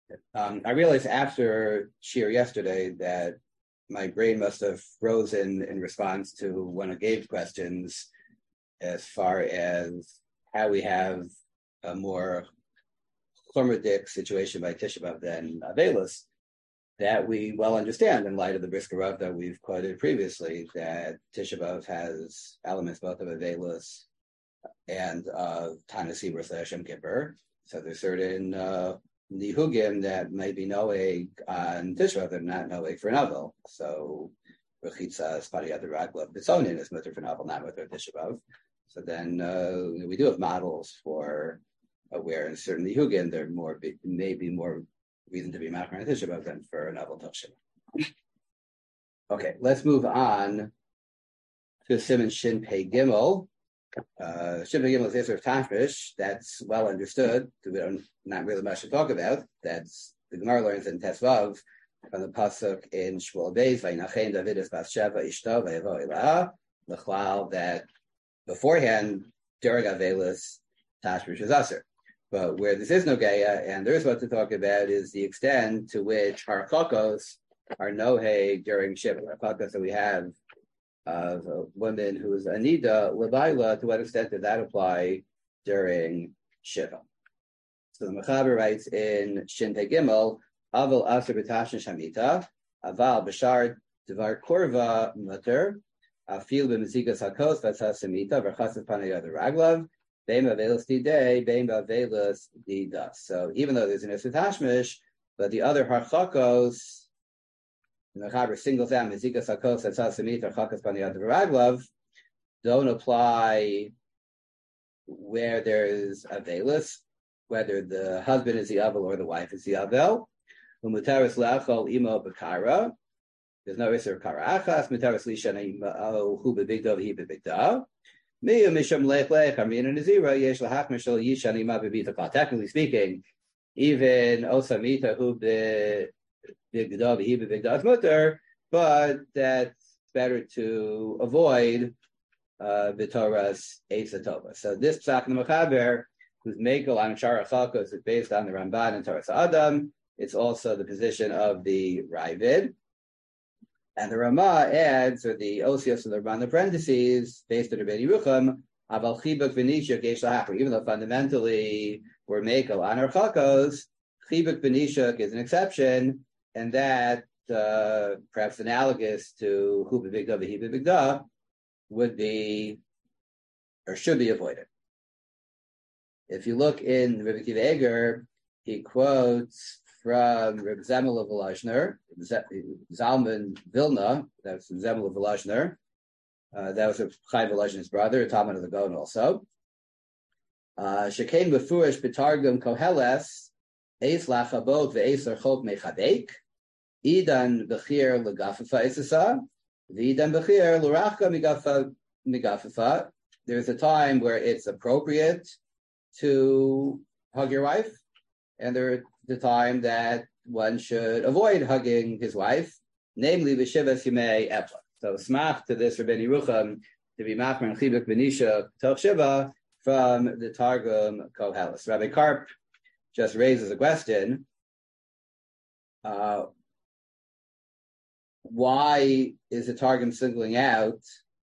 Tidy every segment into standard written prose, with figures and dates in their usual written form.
I realized after Shir yesterday that my brain must have frozen in response to one of Gabe's questions as far as how we have a more chromatic situation by Tisha B'Av than Avelis, that we well understand in light of the Brisker Rav that we've quoted previously, that Tisha B'Av has elements both of Avelis and of Tanasibur / Yom Kippur. So there's certain nihugim that may be noeg on Tisha B'Av, they're not noeg for novel. So Rechitza, Spadiyat Raglav, Bitzonin is mutter for novel, not mutter Tisha B'Av. So then we do have models for where in certain nihugim there may be more reason to be machmer on Tisha B'Av than for a novel Toshin. Okay, let's move on to Siman Shin Pei Gimel. Shin Pei Gimel is Yisr of Tashmish. That's well understood. We don't not really much to talk about. That's the Gemara learns in Tesvav from the pasuk in Shmuel Beis Vayinachen David es Bathsheba Ishto Vayavo Ilaha L'chlal that beforehand during Avelis Tashmish is Aser. But where this is no Gaya and there is what to talk about is the extent to which Harchokos are nohe during Shiva. Harchokos that we have of a woman who is Anida Levaila, to what extent did that apply during Shiva? So the Mechaber writes in Shin Pei Gimel, Aval Aser B'Tashn Shamita, Aval B'Shar Devar Korva Mutter, Afil B'Mezikas Hakos Vatzas Samita, V'Chasas Panayad Raglav, Beim Avelis Didei, Beim Avelis Didas. So even though there's an Isser Tashmish, but the other Harchokos, the Mechaber singles out Mezikas Hakos Vatzas Samita, V'Chasas Panayad Raglav, don't apply where there is Avelis, whether the husband is the Avel or the wife is the Avel. Umutaris Lachol Imo Bakara. There's no Isser Kara Achas. Mutaris Lishana Imo Hu Bebigdo V'Hi Bebigda. Miyu Misham Lech Lech Armin and Nazira Yesh Lahach Mishal Yishan Ima Bebitaka. Technically speaking, even Osamita Hu Bebigda V'Hi Bebigda is mutter, but that's better to avoid V'Torah's Eitz Tova. So this Psak Mechaber, whose Mekel on Shara Chalkos is based on the Ramban and Torah Adam. It's also the position of the Ravid. And the Ramah adds, or the Osios of the Ramban, the parentheses, based on the Beit Yerucham, Aval Chibuk V'Nishuk Yesh Lahachar. Even though fundamentally we're Mekel on our Chalkos, Chibuk V'Nishuk is an exception, and that perhaps analogous to Hu B'Bigda V'Hi B'Bigda would be, or should be avoided. If you look in Rebbe Akiva Eger, he quotes from Reb Zemel of Volozhner, Zalman Vilna, that's Zemel of Volozhner, that was Chaim Volozhner's brother, Talmud of the Gaon also. Shekain Befurish B'Targum Koheles, Eis Lachabot Ve'eis Archot Mechabek, Idan Bechir L'Gafafa Esasa, V'idan Bechir L'Rachka Migafafa. There's a time where it's appropriate to hug your wife, and there's the time that one should avoid hugging his wife, namely B'Shivas Yimei Epla. So smach to this Rabbeinu Yerucham to be machmer and chibuk b'nisha toch shiva from the Targum Koheles. Rabbi Karp just raises a question: why is the Targum singling out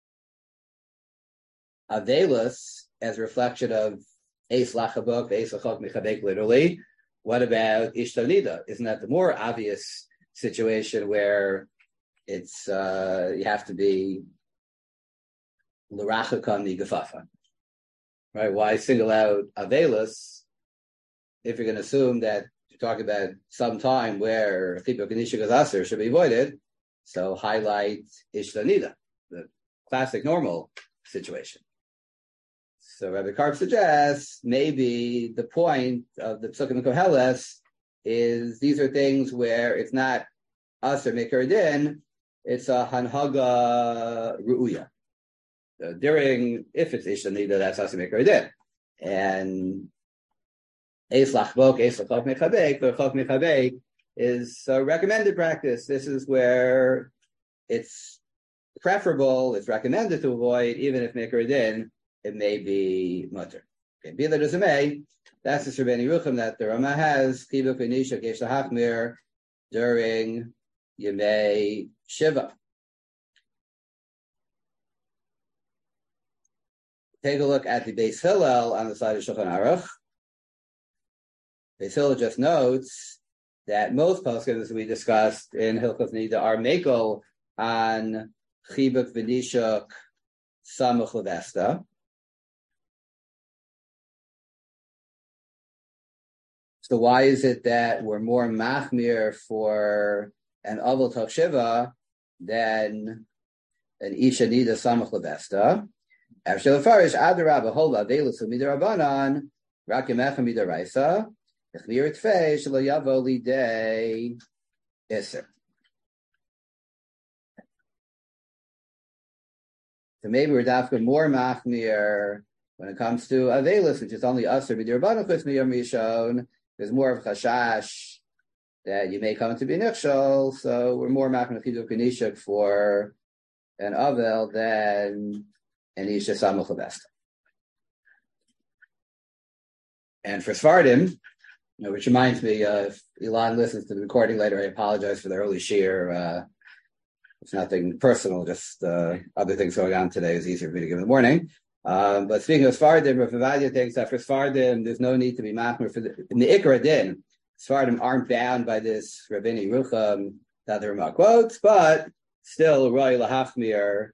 Avelis as a reflection of Eis Lachabok, Eis Lachok Mechabek, literally? What about Ishtonida? Isn't that the more obvious situation where it's you have to be L'Rachakam Nigafafa? Right? Why single out Avelis if you're going to assume that you're talking about some time where Chibuk and Ishuk Aser should be avoided? So highlight Ishtonida, the classic normal situation. So Rabbi Karp suggests maybe the point of the Psukim Koheles is these are things where it's not Aser Mikar Din, it's a Hanhaga Ru'uya. If it's Ishtanida, that's Aser Mikar Din. And Eis Lachbok, Eis Lachok Mechabek, but Chok Mechabek is a recommended practice. This is where it's preferable, it's recommended to avoid, even if Mikar Din, it may be mutter. Okay, be that as it may, That's the Rabbeinu Yerucham that the Rama has. Chibuk v'nishuk yesh lahachmir during Yemei Shiva. Take a look at the Beis Hillel on the side of Shulchan Aruch. Beis Hillel just notes that most poskim, as we discussed in Hilchos Nida, are mekel on Chibuk v'nishuk samuch levesta. So why is it that we're more machmir for an avol tov shiva than an isha nida samach levesta? After the farish adarabah hola velus midirabanan rakimecha midaraisa echmir tfei shelo yavo lidei iser. So maybe we're dafka more machmir when it comes to avelus, which is only aser midirabanan chutz miyom rishon. There's more of chashash that you may come to be nichshol, so we're more machmir chiduk v'nishuk for an avel than an isha samuch levesta. And for Sfardim, which reminds me, if Elon listens to the recording later, I apologize for the early shear. It's nothing personal, just other things going on today. It's easier for me to give in the morning. But speaking of Sfardim, Rav Ovadia thinks that for Sfardim, there's no need to be machmir in the Ikra Din. Sfardim aren't bound by this Rabbeinu Yerucham that the Rama quotes, but still, Roy Lahachmir,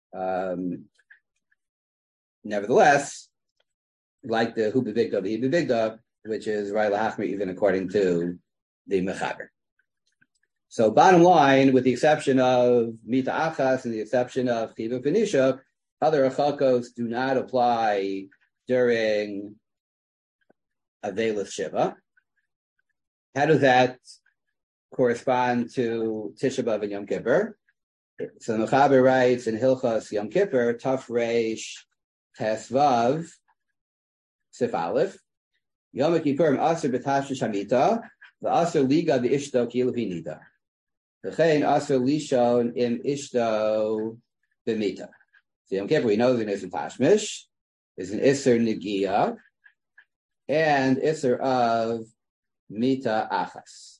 nevertheless, like the Hu B'Bigda, the B'Bigda, which is Roy Lahachmir, even according to the Mechaber. So, bottom line, with the exception of Mita Achas and the exception of Chibuk v'nishuk, other achakos do not apply during Avelis Shiva. How does that correspond to Tisha B'Av and Yom Kippur? So the Mechaber writes in Hilchos Yom Kippur, Taf Reish Tes Vav Sif Aleph, Yom Kippurim Aser B'Tashmish Hamita, V'Aser Liga B'Ishto Kilu V'Nida, V'chein Aser Lishon Im Ishto B'Mita. So Yom Kippur, we know the Isser Tashmish is an Isser Negia and Isser of Mita Achas.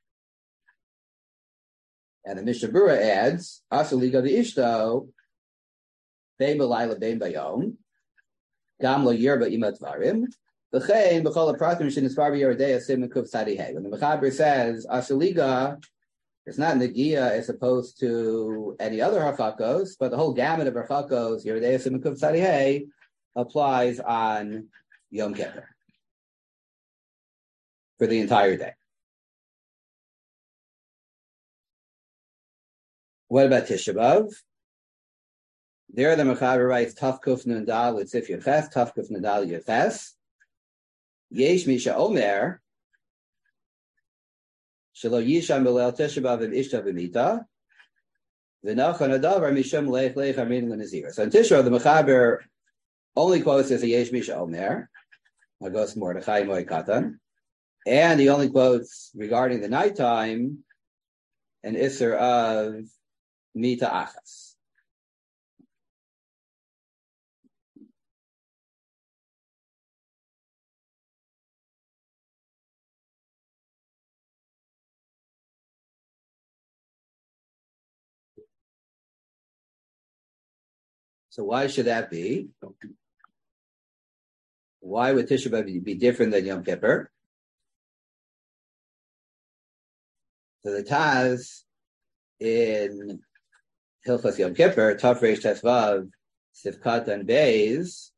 And the Mishnah Berurah adds, Asa Liga the Ishto, Bein B'Layla Bein Bayom, Gam Lo Yerba Ima Dvarim, V'chein B'chol HaPratim Shin Nisvar B'Yerodei Sim Mekuv Tzadihei. When the Mechaber says, Asa Liga, it's not Negia as opposed to any other Hachakos, but the whole gamut of Hachakos, Yerodei Sim Mekuv Tzadihei, applies on Yom Kippur for the entire day. What about Tisha B'Av? There the Mechaber writes Taf Kuf Nun Dal Litzif Yefes, Taf Kuf Nun Dal Yefes. Yesh Misha Omer Shelo Yisham B'Leil Tisha B'Av V'Ishta V'Mita V'Nachon Adavar Misham Leich Leich Amin L'Nazir. So in Tisha B'Av, the Mechaber only quotes as a Yesh Misha Omer, Magos Mordechai Moed Katan, and he only quotes regarding the nighttime an Isser of Mita Achas. So why should that be? Why would Tisha B'Av be different than Yom Kippur? So the Taz in Hilchos Yom Kippur, Taf Reish Tes Vav, Sifkat and Beis,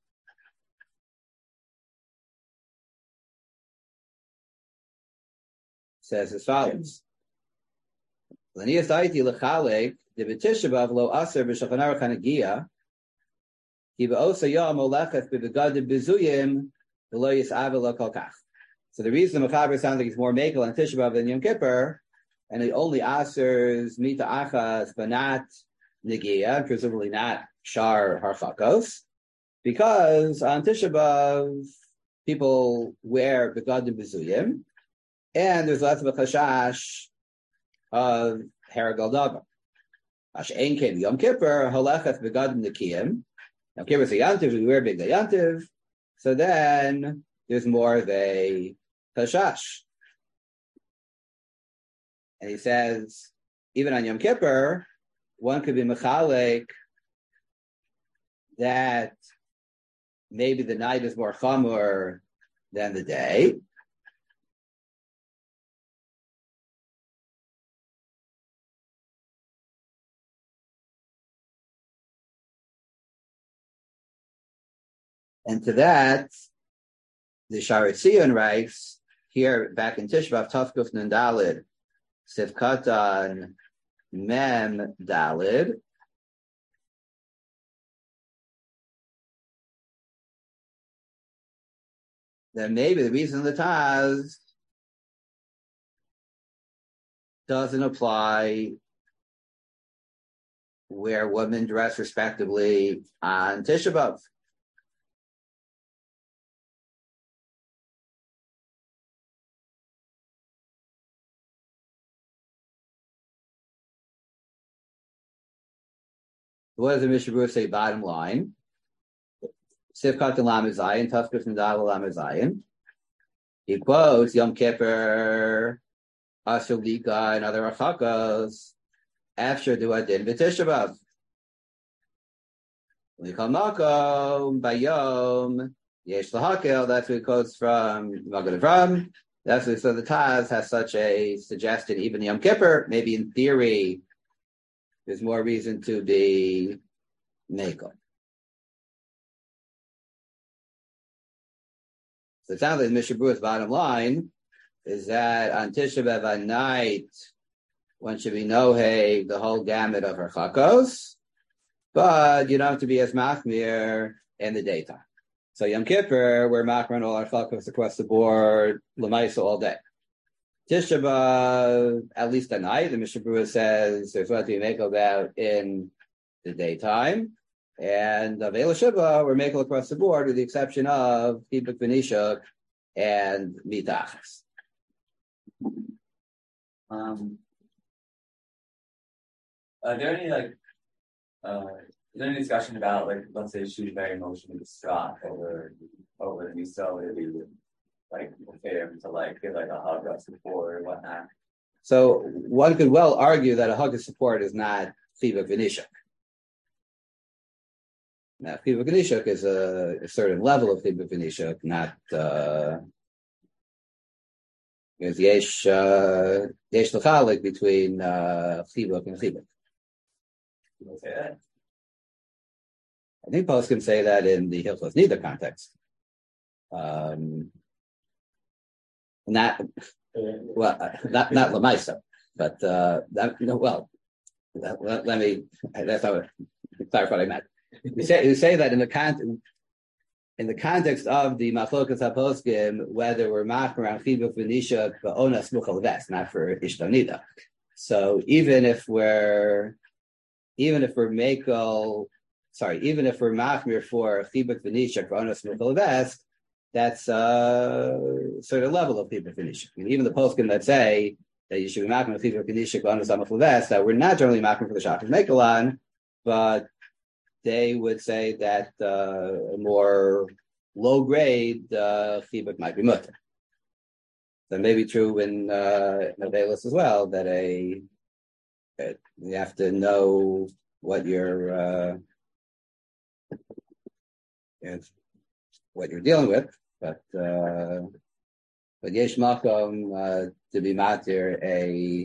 says as follows: L'niyas Aiti L'Chalek De B'Tisha B'Av Lo Aser B'Shulchan Aruch Hanagia Ki B'Osa Yom Olecheth B'Begadim B'Zuyim V'Lo Yis'ave Lo Kol Kach. So the reason the Mechaber sounds like he's more makel on Tisha B'Av than Yom Kippur, and he only asers Mita Achas but not Negia, presumably not Shar Harchakos, because on Tisha B'Av people wear Begadim B'Zuyim, and there's less of a chashash of Haragal Davar. Ashein came Yom Kippur, Halacheth Begadim Nekiyim. Yom Kippur is a Yantiv, we wear Big Yantiv, so then there's more of a Hashash. And he says, even on Yom Kippur, one could be Mechalek that maybe the night is more chamor than the day. And to that, the Sharet Zion writes here back in Tishbav, Tafkuf Nun Dalid, Sivkatan Mem Dalid. Then maybe the reason the Taz doesn't apply where women dress respectively on Tisha B'Av. What does the Mishnah Berurah say? Bottom line, Sivkat and Lamed Zayin, Tafkuf and Dal Lamed Zayin. He quotes Yom Kippur, Asher Lika, and other Achakos after Duadin V'Tisha B'Av. Likal Makom Bayom Yesh Lahakel. That's what he quotes from Magen Avram. That's what so the Taz has such a suggestion. Even Yom Kippur, maybe in theory, there's more reason to be Mekel. So it sounds like Mishnah Berurah's bottom line is that on Tisha B'Av at night, one should be noheg the whole gamut of her chakos, but you don't have to be as machmir in the daytime. So Yom Kippur, we're machmir on all our chakos across the board, l'maisa all day. Tisha B'Av, at least at night, the Mishnah Berurah says there's what to be mekel about in the daytime. And Vela Shiva, we're mekel across the board with the exception of Chibuk V'Nishuk and Mitachas. Are there any is there any discussion about let's say she's very emotionally distraught over the new cell, maybe okay him to give a hug of support or whatnot? So one could well argue that a hug of support is not Chibuk V'Nishuk. Now, Chibuk V'Nishuk is a certain level of Chibuk V'Nishuk, not because yesh l'chalik between Chibuk and Chibuk. People say that. I think poskim say that in the Hilchos Nida context. Not Lamaisa, but let me. That's how clarify what I meant. You say that in the context of the Machlokas HaPoskim, whether we're machmer on Chibuk V'Nishuk Ba'onas Muchal Ves, not for Ishtanida. So even if we're machmer for Chibuk V'Nishuk Ba'onas Muchal Ves, that's a certain level of Chibuk V'Nishuk. Even the poskim that say that you should be machmer Chibuk V'Nishuk Ba'onas Muchal Ves, that we're not generally machmer for the Shachar Mekelan, but they would say that a more low-grade chibuk might be mutter. That may be true in Avelis as well, that you have to know what you're dealing with, but yesh makom to be matir a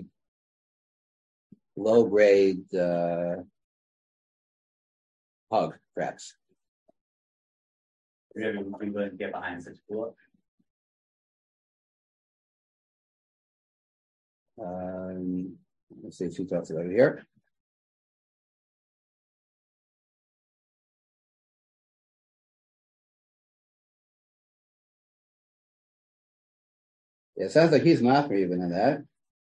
low-grade hug, perhaps. Are you willing to get behind such a pull-up? Let's see if she talks about it here. Yeah, it sounds like he's not even in that.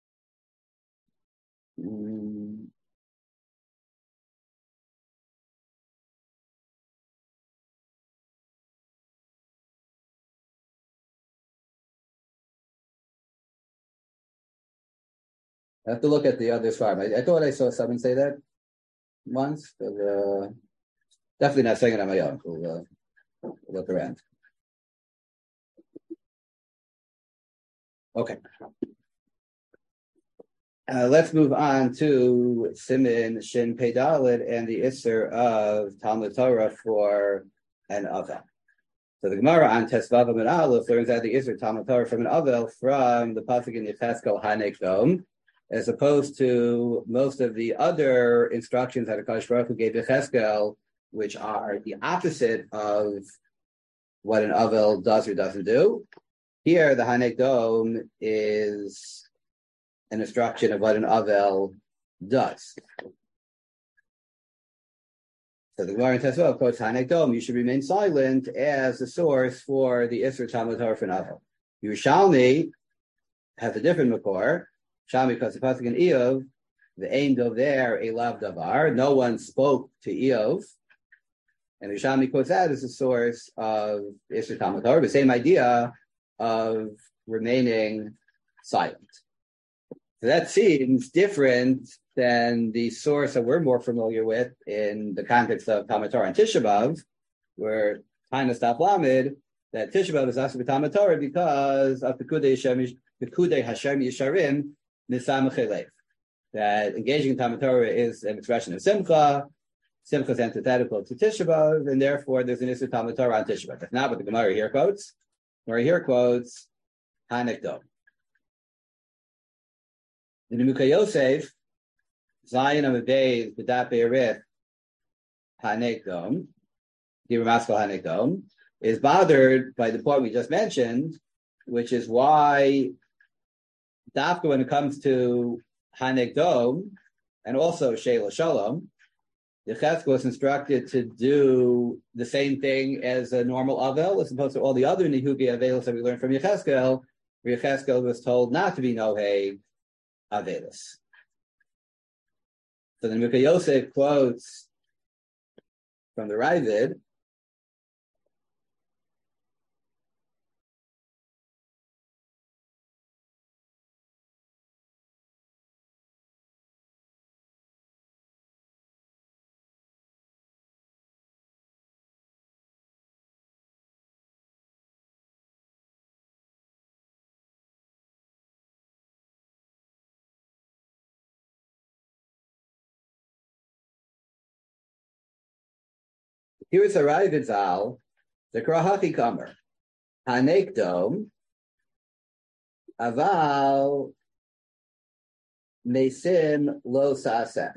I have to look at the other farm. I thought I saw someone say that once, but definitely not saying it on my own. We'll look around. Okay. Let's move on to Siman Shin Pei Dalet and the Isser of Talmud Torah for an Avel. So the Gemara on Tesvav and Aleph learns that the Isser Talmud Torah from an Avel from the pasuk in Yecheskel Hanek Dom, as opposed to most of the other instructions that HaKadosh Baruch Hu gave Yecheskel, which are the opposite of what an Avel does or doesn't do. Here, the Hanek Dom is an instruction of what an Avel does. So the Gemara in Tesvav quotes Hanek Dom, you should remain silent as the source for the Isser Talmud Torah for an Avel. Yerushalmi has a different makor. Shami, because the pasuk in Eov, the aim of there, Elav Davar, no one spoke to Eov. And Yerushalmi quotes that as the source of Isser Talmud Torah, the same idea of remaining silent. So that seems different than the source that we're more familiar with in the context of Talmud Torah and Tisha B'Av, where Tainus Daf Lamed, that Tisha B'Av is also Talmud Torah because of Pekudei Hashem Yisharim Nisam Chelev. That engaging in Talmud Torah is an expression of Simcha. Simcha is antithetical to Tisha B'Av, and therefore there's an Isser Talmud Torah on Tisha B'Av. That's not what the Gemara here quotes. Gemara here quotes Hanek Dom. The Nemuka Yosef, Zion of Abayz, B'dat Be'erith, Hanek Dom, Maskal Hanek Dom, is bothered by the point we just mentioned, which is why Dafka, when it comes to Hanek Dom, and also Sheila Shalom, Yecheskel was instructed to do the same thing as a normal Avel, as opposed to all the other Nihugi Avelis that we learned from Yecheskel, where Yecheskel was told not to be Nohei Avelis. So the Nemuka Yosef quotes from the Ravid, here is a Ravid Zal, the Krahachi Kamer, Hanek Dom, Aval Mesim Lo Saseh.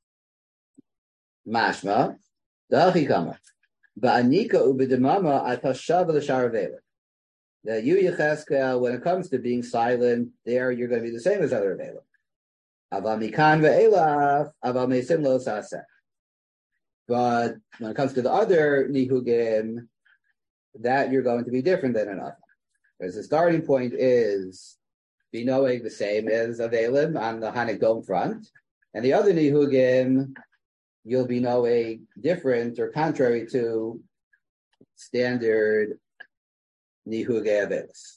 Mashma, Dachi Kamer, Ba'anika Ubidimama Atashav L'Sharavela. That you, Yecheskel, when it comes to being silent, there you're going to be the same as other Avela. Aval Mikan Ve'elaf, Aval Mesim Lo Saseh. But when it comes to the other nihugim, that you're going to be different than another. Because the starting point is be knowing the same as Avelim on the Hanek Dom front, and the other nihugim you'll be knowing different or contrary to standard nihugei Avelis.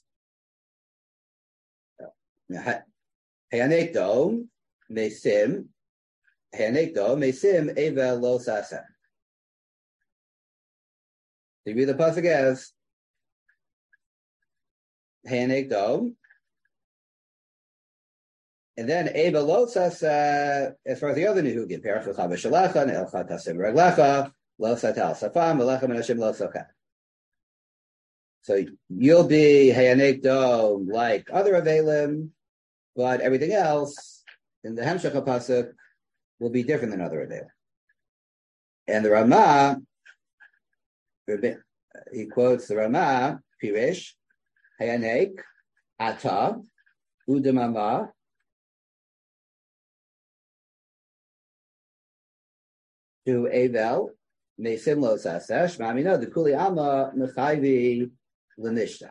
Hanek Dom mesim. Hanekdo mesim eva lo sasa. To read the pasuk as Hanekdo, and then eva lo sasa as far as the other nihugim. Perach lecha b'shalacha ne'elcha tasim reglecha lo satal safam v'lechem menashim lo socha. So you'll be Hanekdo like other avelim, but everything else in the Hemshech pasuk will be different than other Avelim. And the Ramah, he quotes the Ramah, Pirish, Hayanek, Ata, Udamama, to Avel, Mesim Lo Sasesh, Mamina, the Kuli Ama, Mechayvi, Lenishtak.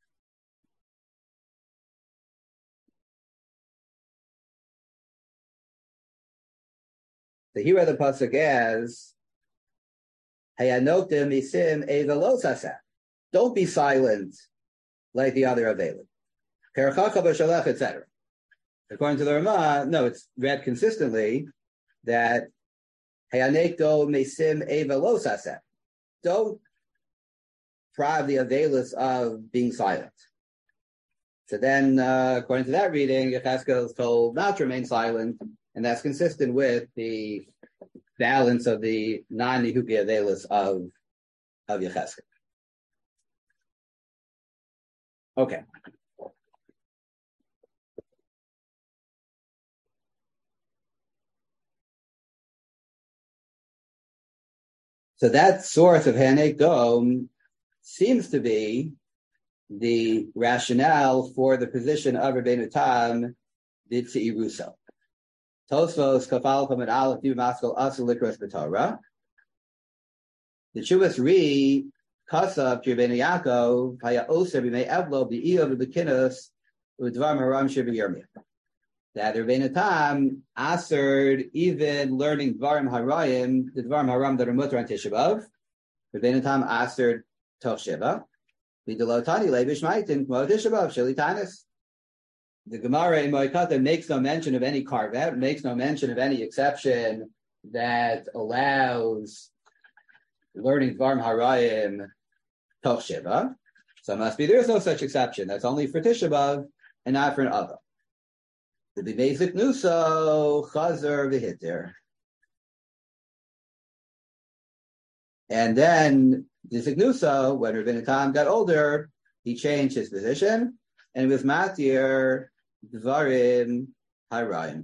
So he read the pasuk as Hayanotim Isim Evelosasa. Don't be silent like the other Avelim. Kerachacha b'shalach, etc. According to the Ramah, no, it's read consistently that Hayanekdo Mesim Evelosasa. Don't deprive the Avelis of being silent. So then, according to that reading, Yechezkel is told not to remain silent, and that's consistent with the balance of the non-Nihuki Avelis of Yechezkel. Okay. So that source of Hanei Dom seems to be the rationale for the position of Rabbeinu Tam B'Tzei Russo. Tosfos Kafal Chamed Aleph Div Maskal Asul Likros B'Torah. The Chuvas Ri Kasav Rabbeinu Yaakov Haya Oser B'Mei Evlo B'Iyov B'Kinos U'Dvar Maram Shir B'Yirmiyah. That Rabbeinu Tam answered even learning Dvarim Harayim, the Dvarim Haram that are mutter on Tisha B'Av. Rabbeinu Tam answered Toch Sheva. V'delotani leibish maitin k'mo Tisha B'Av sheli tanis. The Gemara in Moikata makes no mention of any carve out, makes no mention of any exception that allows learning Dvarim Harayim Toch Sheva. So it must be there is no such exception. That's only for Tisha B'Av and not for an other. The basic nuso chazer v'hitter, and then the nuso, when Rabbeinu Tam got older, he changed his position and it was matir dvarim harayim.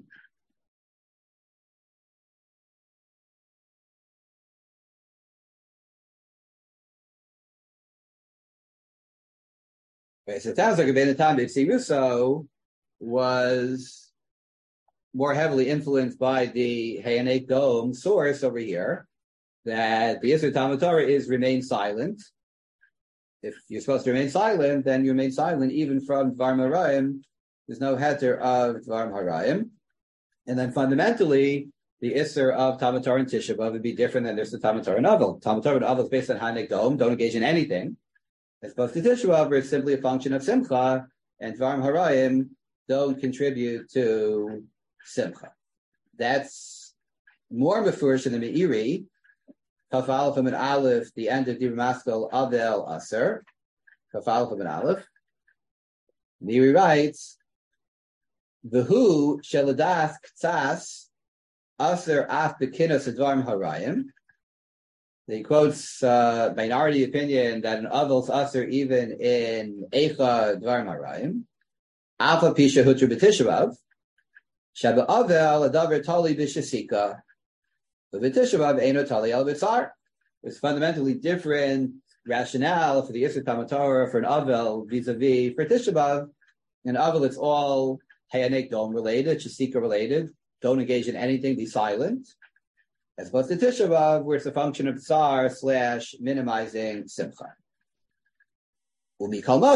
Okay, so it sounds like Rabbeinu Tam B'Tzei Russo was more heavily influenced by the Hayanei Dom source over here, that the Yisur Talmud Torah is remain silent. If you're supposed to remain silent, then you remain silent even from Dvarim Harayim. There's no heter of Dvarim Harayim. And then fundamentally, the Isser of Talmud Torah and Tisha B'Av would be different than the Isser of Talmud Torah and Avel. Talmud Torah and Avel is based on Hayanei Dom, don't engage in anything. As opposed to Tisha B'Av, where it's simply a function of Simcha, and Dvarim Harayim don't contribute to Simcha. That's more mefurish in the Meiri. Kaf Aleph and Aleph, the end of Divrei Maskal Avel Aser. Kaf Aleph and Aleph. Meiri writes, V'hu sheladas k'tzas Aser af bekinos advarim harayim. He quotes minority opinion that an Avel's Aser even in Eicha Dvarim Harayim. Alpha Pisha Hutru B'Tisha Shaba Avel Adaver Tali B'Shasika. But B'Tisha B'Av Eino Tali El B'Tzar. There's fundamentally different rationale for the Yisur Talmud Torah for an Avel vis-a-vis for Tisha B'Av. In Avel, it's all Hayanei Dom related, Shasika related. Don't engage in anything, be silent. As opposed to Tisha B'Av, where it's a function of Tsar / minimizing Simcha. The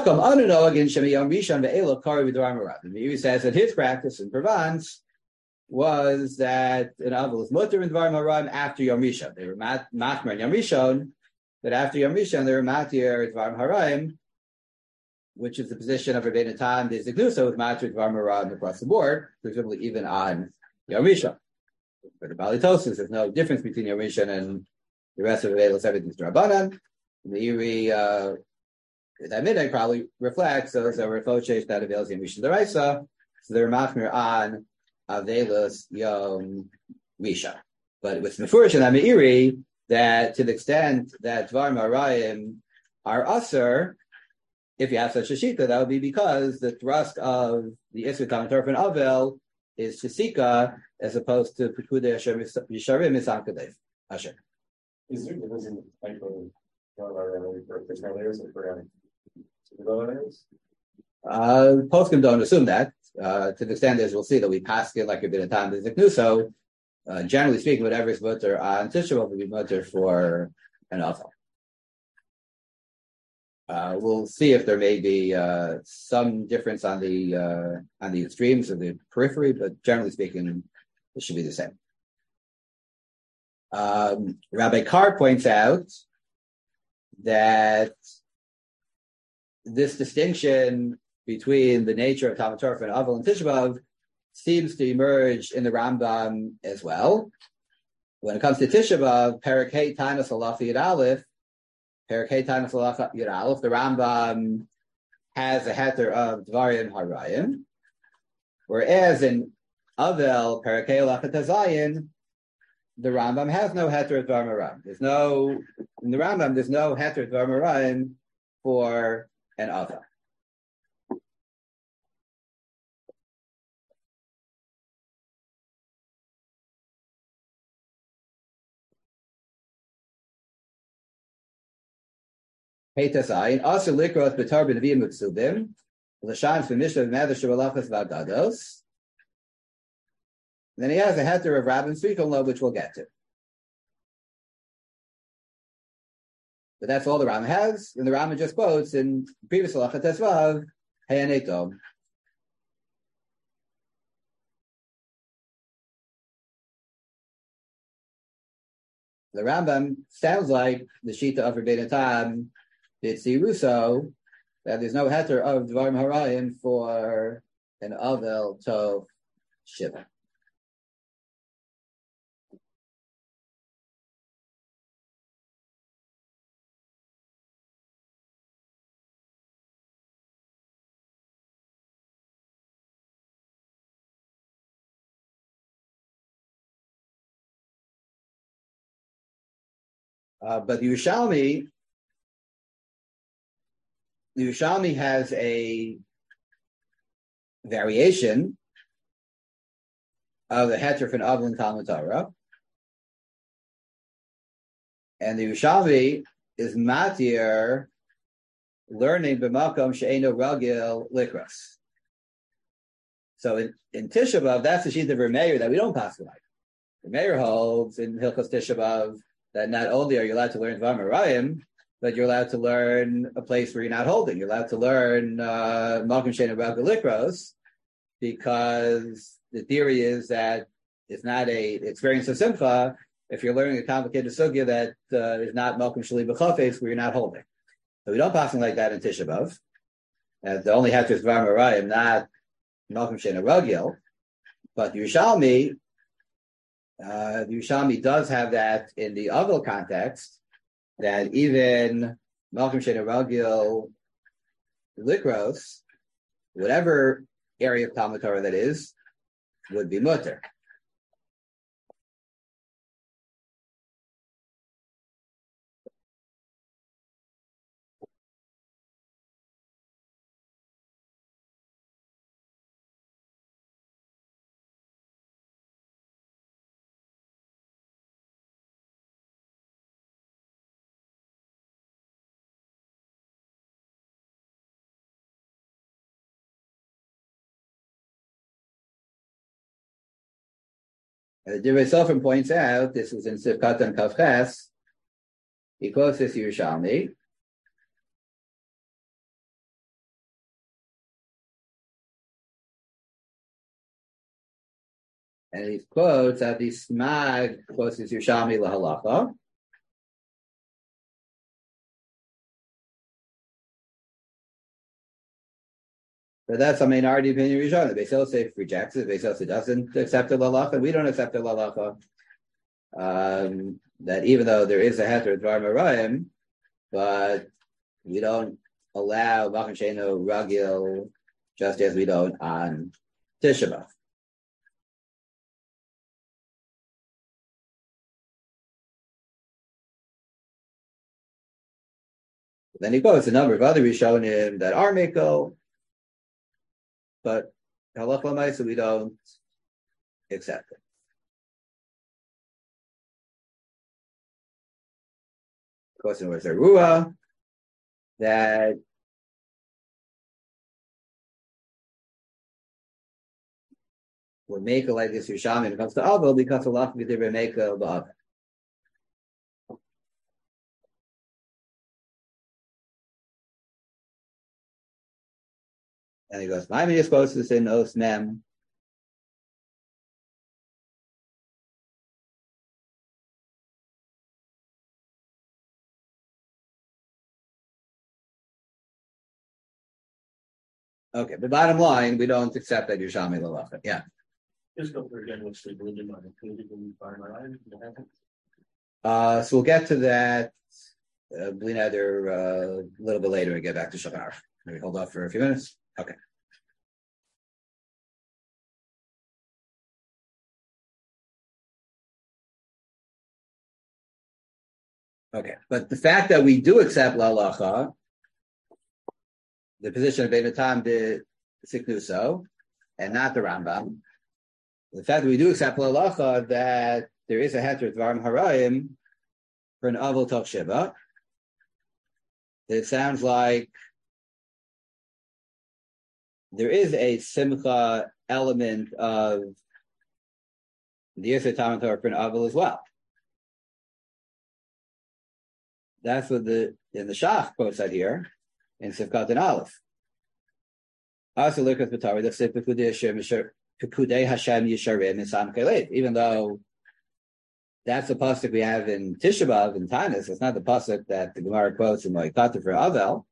Meiri says that his practice in Provence was that an Avel was mutter in Dvarim Harayim after Yom Rishon. They were machmer in Yom Rishon, but after Yom Rishon they were matir Dvarim Harayim, which is the position of Rabbeinu Tam B'Tzei Russo with matir Dvarim Harayim across the board, presumably even on Yom Rishon. For the Bali Tosfos, there's no difference between Yom Rishon and the rest of the Avelis, everything's D'Rabbanan. The Meiri that midnight probably reflects those that were Fochesh that Avelis Yom Rishon D'Oraisa, so they're machmir on Avelis Yom Rishon. But it was mefurish in that Meiri that to the extent that Dvarim Harayim are Aser, if you have such a shita, that would be because the thrust of the Yisur Talmud Torah and Avel is Shasika as opposed to Pekudei Yisharim Misam Kadev. Asher. Is there a difference in the type of for personal layers or for layers? Poskim don't assume that. To the extent as we'll see that we pass it like a bit of time to Ziknuso, generally speaking, whatever is mutter on Tisha B'Av will be mutter for an Avel. We'll see if there may be some difference on the extremes of the periphery, but generally speaking, it should be the same. Rabbi Carr points out that this distinction between the nature of Talmud Torah and Avel and Tisha B'Av seems to emerge in the Rambam as well. When it comes to Tisha B'Av, Perek Hey Tainus Halacha Yud Aleph, the Rambam has a heter of Dvarim Harayim, whereas in Avel Parakei Lachatazayin, the Rambam has no heter of Dvarim Harayim. In the Rambam, there's no heter of Dvarim Harayim for an Avel. Peitas also likros betar b'neviyim uksubim, l'shan f'mishlah v'medar shabalachas v'agados. Then he has a heter of Rabbin Srikolno, which we'll get to. But that's all the Rambam has, and the Rambam just quotes in previous halacha tesvav heyanetom. The Rambam sounds like the Shita of Rabbeinu Tam B'tzi Russo, that there's no heter of Dvarim Harayim for an Avel Tov Shiva. But the Yerushalmi has a variation of the heter from Avlin Talmud Torah, and the Yerushalmi is matir learning b'makom she'eno ragil likras. So in Tisha B'av, that's the sheet of Meir that we don't pass like. The Meir holds in Hilchos Tisha B'av that not only are you allowed to learn Dvarim Harayim, but you're allowed to learn a place where you're not holding. You're allowed to learn Malkim Shein Ragil Likros, because the theory is that it's not a experience of simcha if you're learning a complicated sugya that is not Malkim Shali B'chafes, where you're not holding. So we don't pass like that in Tisha B'av. The only heter is Dvarim Harayim, not Malkim Shein Ragil. But the Yerushalmi does have that in the Avel context, that even Malkim Shein Ragil Likros, whatever area of Talmud Torah that is, would be mutter. Divrei Sofrim points out, this is in Sivkat and Kavches, he quotes this Yerushalmi, and he quotes that the Smag quotes this Yerushalmi lahalacha. But that's a minority opinion Yerushalmi. Beis Yosef rejects it. Beis Yosef doesn't accept the lalacha. We don't accept the lalacha. That even though there is a heter Dvarim Harayim, but we don't allow Malkim Shein Ragil, just as we don't on Tisha B'av. Then he quotes a number of other Rishonim that are Mikol, but halacha l'maisa we don't accept it. Of course, there was a ruah that would make it like this Yerushalmi when it comes to Avel, because halacha v'divrei mekel ba'avel. And he goes, Ma'amini is supposed to say Os Mem. Okay, but bottom line, we don't accept that Yerushalmi lalacha. Yeah. Just go through again, what's the religion on included in Dvarim Harayim? So we'll get to that, a little bit later and get back to Shabbat. Maybe hold off for a few minutes. Okay. Okay, but the fact that we do accept la'alacha, the position of Bein Tam did Siknuso, and not the Rambam, the fact that we do accept la'alacha that there is a heter dvarim harayim for an avol toch shiva, it sounds like there is a simcha element of the Yisra Talmud Torah for an avol as well. That's what in the Shach quotes out here in Sivkat and Aleph. Also, look at the Torah that says Pekudei Hashem Yisharim in Sam Kelev. Even though that's the pasuk we have in Tisha B'Av and Tanis, it's not the pasuk that the Gemara quotes in Moikata for Avel.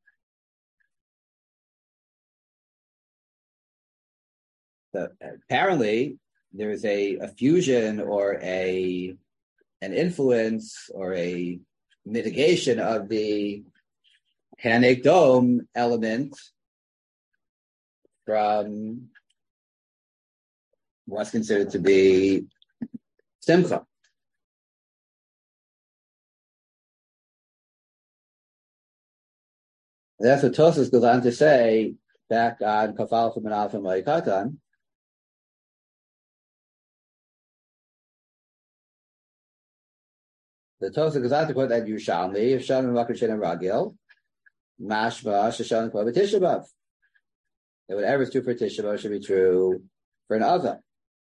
So apparently, there is a fusion or an influence or a mitigation of the Hanek Dome element from what's considered to be Simcha. That's what Tosas goes on to say back on Kafal from Alpha Ma'ikatan. The Tosas goes on to quote that Yerushalmi, Shalom Makashin and Ragil, Mashma, Shashan Kwa Tisha B'Av. That whatever is true for Tisha B'Av should be true for an Ava.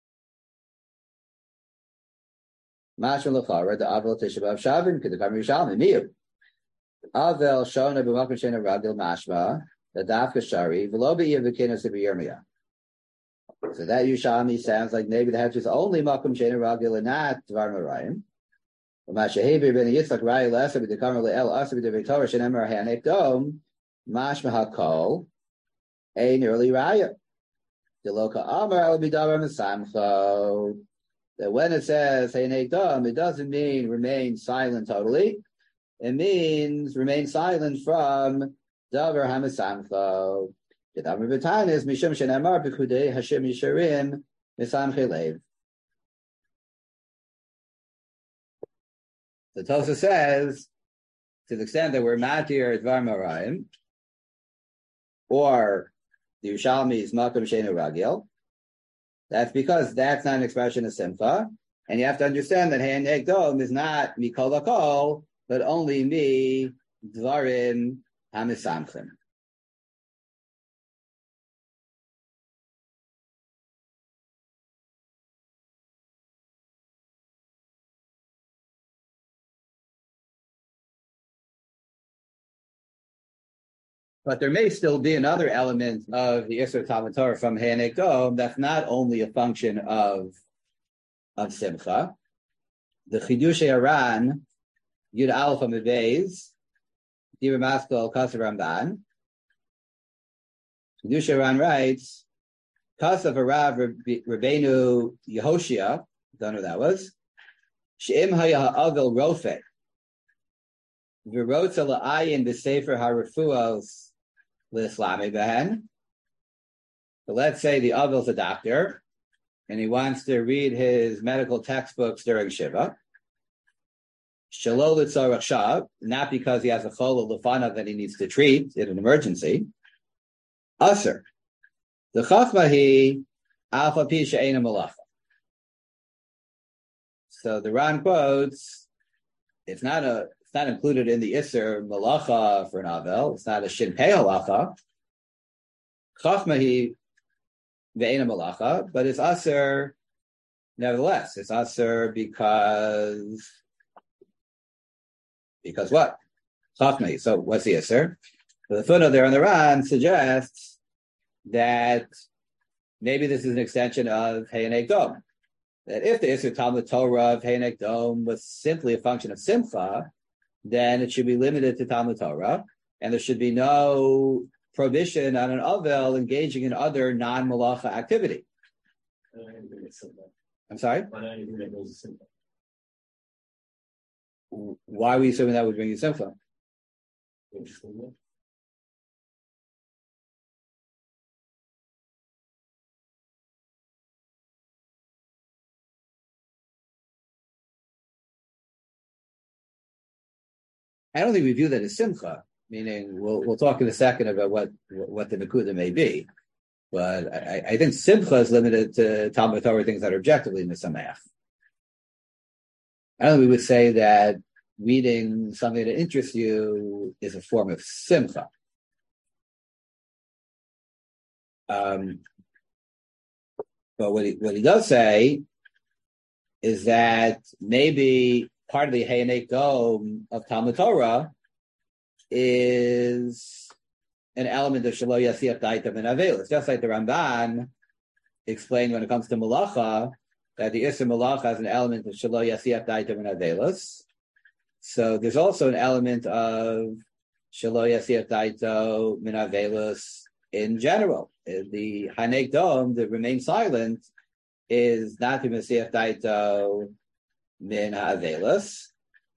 Mashma Lachara, the Aval Tisha B'Av Shavin, could become Yerushalmi, Miyu. Avel Shona B'Makashin and Ragil Mashma, the Dafka Shari, Velobi Yevkinos of Yirmiyah. So that Yerushalmi sounds like maybe the Hefsh is only Makom Shein and Ragil and not Dvar Marayim. Mashahevi ben Yitzchak Rai Lesa b'Dekamar Le'el Asa b'Devitorah Shenemar Hanek Dom Mashma Hakol Ein Early Raya Deloka Amar Al B'Davar Mesamcho. That when it says Hanek Dom, it doesn't mean remain silent totally. It means remain silent from Davar HaMesamcho. Kedavar B'Tainis Mishum Shenemar B'Kudei Hashem Yisharim Mesamche Lev. The Tosa says, to the extent that we're matir Dvar Marayim, or the Yerushalmi is Makom Sheinu Ragil, that's because that's not an expression of Simcha, and you have to understand that Hanek Dom is not Mikol Hakol, but only Mi Dvarim HaMesamchim. But there may still be another element of the Yisra Talmud Torah from Hanek Dom that's not only a function of Simcha. The Chidush Aran, Yud Aleph Amidbeis, Dibur Maskal Kasav Ramban. Chidush Aran writes, Kasav Harav Rabbeinu Yehoshia, don't know who that was, She'im Haya Ha'avel Rofeh, V'rotza La'ayin B'Sefer HaRefuos, L'Islami Behen. So let's say the Avil's a doctor, and he wants to read his medical textbooks during Shiva. Shalol L'Tzorach Shav, not because he has a chol l'fanav that he needs to treat in an emergency. Aser. The Chachma hi Alpha Pi She'ena Malacha. So the Ran quotes, it's not included in the Isser Malacha for an Avel. It's not a Shin Pei Halacha. Chachma hi ve'ena Malacha, but it's Aser nevertheless. It's Aser because what? Chachma hi. So what's the Isser? The footnote there on the Ran suggests that maybe this is an extension of Hanek Dom. That if the Isser Talmud Torah of Hanek Dom was simply a function of Simcha, then it should be limited to Talmud Torah, and there should be no prohibition on an Avel engaging in other non-Malacha activity. I'm sorry? Why are we assuming that would bring you Simcha? I don't think we view that as simcha. Meaning, we'll talk in a second about what the nakuda may be, but I think simcha is limited to Talmud Torah things that are objectively misameach. I don't think we would say that reading something that interests you is a form of simcha. But what he does say is that maybe part of the Hayanek Dom of Talmud Torah is an element of Shelo Yasiach Daitam and Avelis. Just like the Ramban explained when it comes to Malacha, that the Isser Malacha has an element of Shelo Yasiach Daitam and Avelis. So there's also an element of Shelo Yasiach Daito Min Avelis in general. The Hayanek Dom, that remains silent, is not to Mesiach Daito Min Avelis.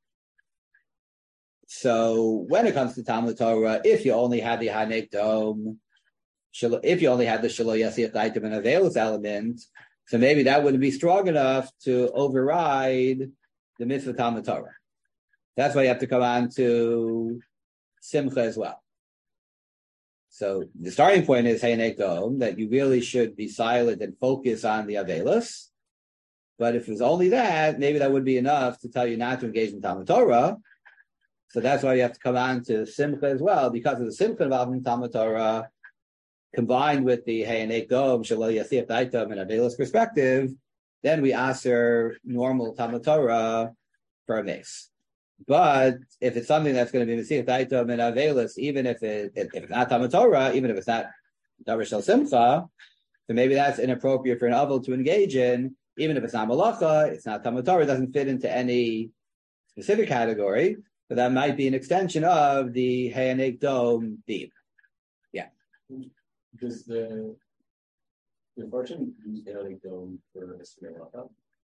So when it comes to Talmud Torah, if you only had the Hayanek Dom, if you only had the Shelo Yasiach Daitam and Avelis element, so maybe that wouldn't be strong enough to override the mitzvah Talmud Torah. That's why you have to come on to Simcha as well. So the starting point is Hayanek Dom, that you really should be silent and focus on the Avelis. But if it was only that, maybe that would be enough to tell you not to engage in Talmud Torah. So that's why you have to come on to Simcha as well, because of the Simcha involved in Talmud Torah, combined with the Hayanek Dom, Shelo Yasiach Daitam, and Avelis perspective, then we answer normal Talmud Torah for a mace. But if it's something that's going to be Mesiach Daitam and Avelis, even if it's not Talmud Torah, even if it's not Davar Shel Simcha, so maybe that's inappropriate for an Avel to engage in, even if it's not Malacha, it's not Talmud Torah, it doesn't fit into any specific category, but that might be an extension of the Hayanek Dom theme. Yeah. Does the fortune use Hayanek Dom for Mr. Malacha?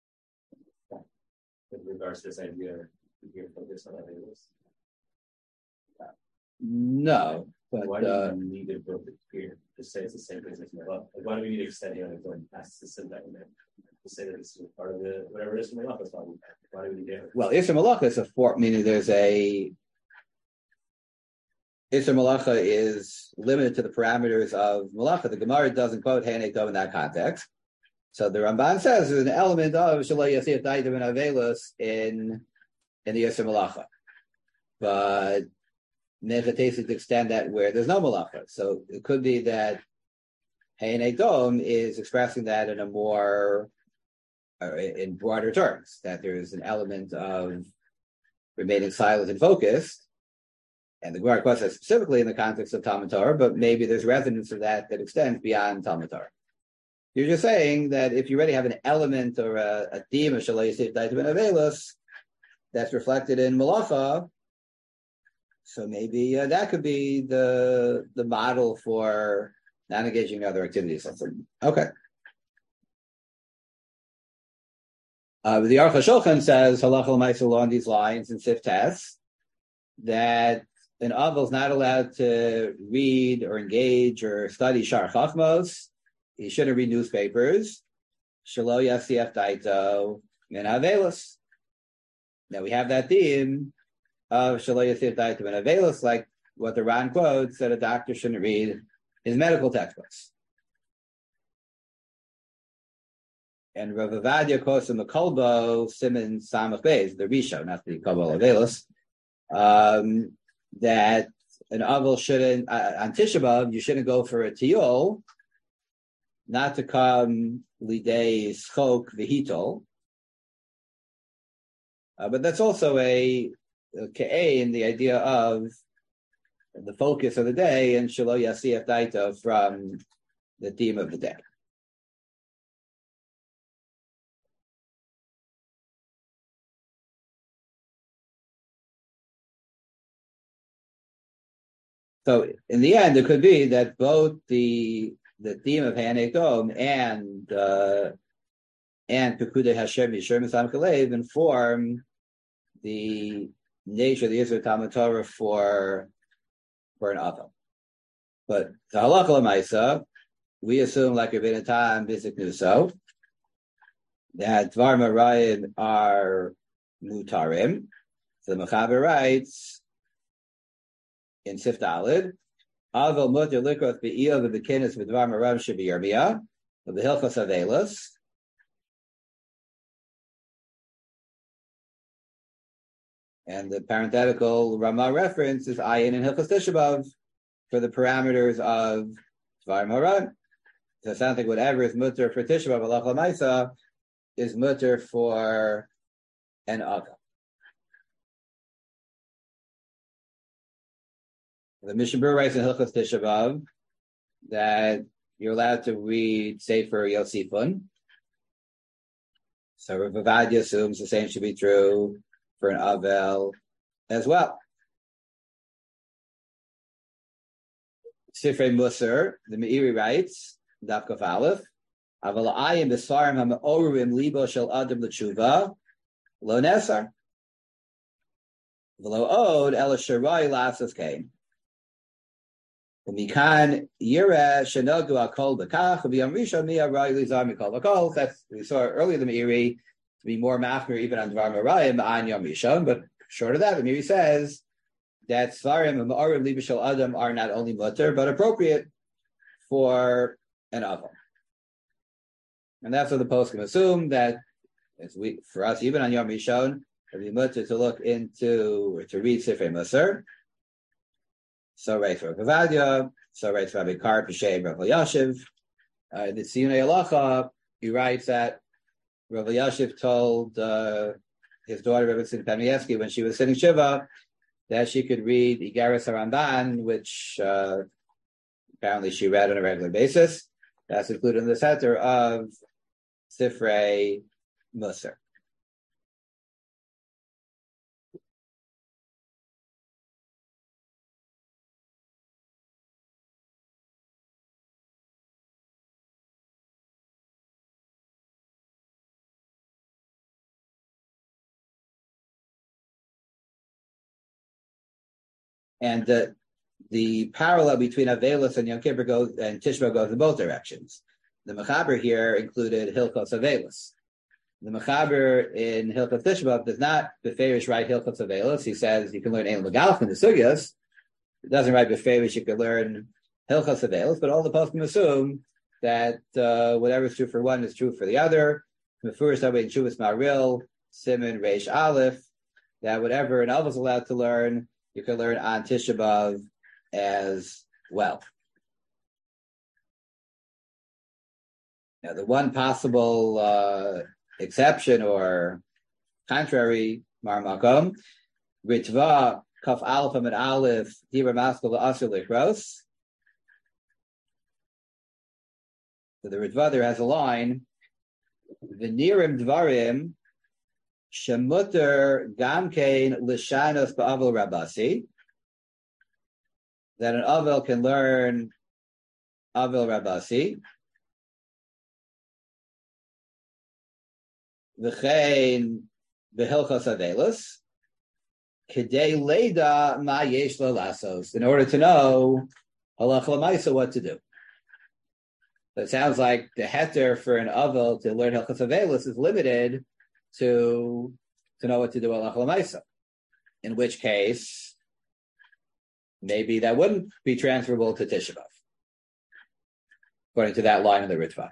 With regards to this idea of focus on Avelis? No, but why do we need to build it here to say it's the same thing as Malacha? Like, why do we need to extend Hayanek Dom past the syntax to say that this is part of the whatever it is from Malacha? Why do we do it? Well, Isser Malacha is a form, meaning there's a Isser Malacha is limited to the parameters of Malacha. The Gemara doesn't quote Hayanek Dom in that context. So the Ramban says there's an element of Shelo Yasiach Daitam and Avelis in the Isser Malacha. But Nechatesis to extend that where there's no Malacha. So it could be that Hayanek Dom is expressing that in a more in broader terms, that there is an element of remaining silent and focused, and the Gemara quotes that specifically in the context of Talmud Torah, but maybe there's resonance of that extends beyond Talmud Torah. You're just saying that if you already have an element or a theme of Shelo Yasiach Daitam and Avelis that's reflected in Malacha, so maybe that could be the model for not engaging in other activities. Okay. The Aruch HaShulchan says halacha l'maisa along these lines in Sif Tes that an Avel is not allowed to read or engage or study Shar Chachmos. He shouldn't read newspapers. Shelo Yasiach Daito Min Avelis. Now we have that theme of Shelo Yasiach Daito Min Avelis, like what the Ran quotes, that a doctor shouldn't read his medical textbooks. And Rav Avadia quotes in the Kolbo, Simon Samach Beis, the Risho, not the Kolbo Avelis, that an Avel shouldn't, on Tisha B'Av, you shouldn't go for a tiyul, not to come lidei schok v'hitol. But that's also a ke'e in the idea of the focus of the day and Shelo Yasiach Daito from the theme of the day. So in the end, it could be that both the theme of Hayanek Dom and Pekudei Hashem Yisher Misam Kalev inform the nature of the Yisur Talmud Torah for an Avel. But the halacha l'maisa, we assume, like Rabbeinu Tam Bizik Nuso, that Dvar Marayin are mutarim. So the Mechaber writes in Sif Dalid. Aval mutter likroth be'iyah v'bekinis v'dvar marav shebiyarmiyah of the Hilchos Avelis. And the parenthetical Ramah reference is Ayin and Hilchos Tisha B'Av for the parameters of Dvar Marav. So it sounds like whatever is mutter for Tisha B'Av Halacha L'Maisa is mutter for an Aga. The Mishnah Berurah writes in Hilchos Tisha B'Av that you're allowed to read Sefer Yosifun. So Rav Ovadia assumes the same should be true for an Avel as well. Sifrei Musar, the Meiri writes, Daf Kaf Aleph, Aval Ayim B'Sarim HaMe'orim Libo Shel Adam L'Tshuva Lo Nesar V'lo Od Ela Sharai Lasas Kain Umikan Yira Shenogu Akol B'Kach V'Yam Rishon Mi Arai Lizar Mikol Akol. That's we saw earlier the Meiri to be more machmir even on Dvar Marayim on Yom Rishon, but short of that, the Meiri says that Svarim and Ma'arim Libishal Adam are not only mutter but appropriate for an Aval. And that's what the post can assume that for us, even on Yom Rishon, it'd be mutter to look into or to read Sifrei Musar. So right for Kavadia, so right for Rabbi Kar, Peshay, Rav Yashiv. The Siyunei Halacha, he writes that Rav Yashiv told his daughter, Rav Tziddik Panievsky, when she was sitting Shiva, that she could read Igaris HaRamban, which apparently she read on a regular basis. That's included in the center of Sifrei Musar. And the parallel between Avelis and Yom Kippur goes and Tishba goes in both directions. The Mechaber here included Hilchos Avelis. The Mechaber in Hilchos Tishba does not beferish write Hilchos Avelis. He says you can learn Ein Legalach in the Sugyas. It doesn't write beferish you can learn Hilchos Avelis, but all the poskim assume that whatever is true for one is true for the other. Mefurish that way in Shuvas Maril, Siman, Reish Aleph, that whatever an Alva is allowed to learn, you can learn on Tisha B'Av as well. Now, the one possible exception or contrary, Marmakom, Ritva, Kaf Aleph and Aleph, Dibra Maskal Asr Lichros. So the Ritva there has a line, V'nirim Dvarim, Shemuter Gamkein Lishanos Ba'avel Rabasi, that an Avel can learn Avel Rabasi. V'chein B'hilchos Avelis, Kedei Leda Ma Yesh Lo Lasos, in order to know Halacha L'Maisa what to do. So it sounds like the heter for an Avel to learn Hilchos Avelis is limited to know what to do Halacha L'Maisa. In which case, maybe that wouldn't be transferable to Tisha B'Av, according to that line of the Ritva.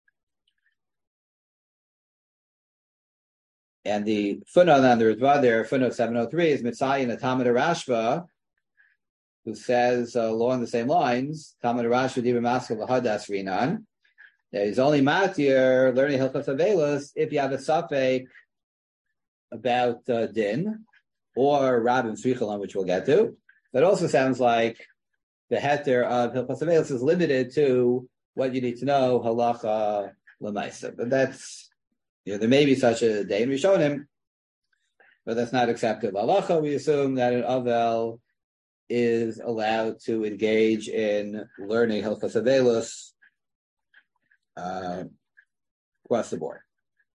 And the footnote on the Ritva there, footnote 703, is Mitzayin, the Talmud Rashba, who says along the same lines, Talmud Rashba Dibra Maskal L'Hadas Rinan, that he's only matir learning Hilchos Avelis if you have a safek about din or Rabbim Srichalan, which we'll get to. That also sounds like the heter of Hilchos Avelis is limited to what you need to know Halacha L'Maisa. But that's, there may be such a day in Rishonim, but that's not accepted. Halacha, we assume that an Avel is allowed to engage in learning Hilchos Avelis across the board.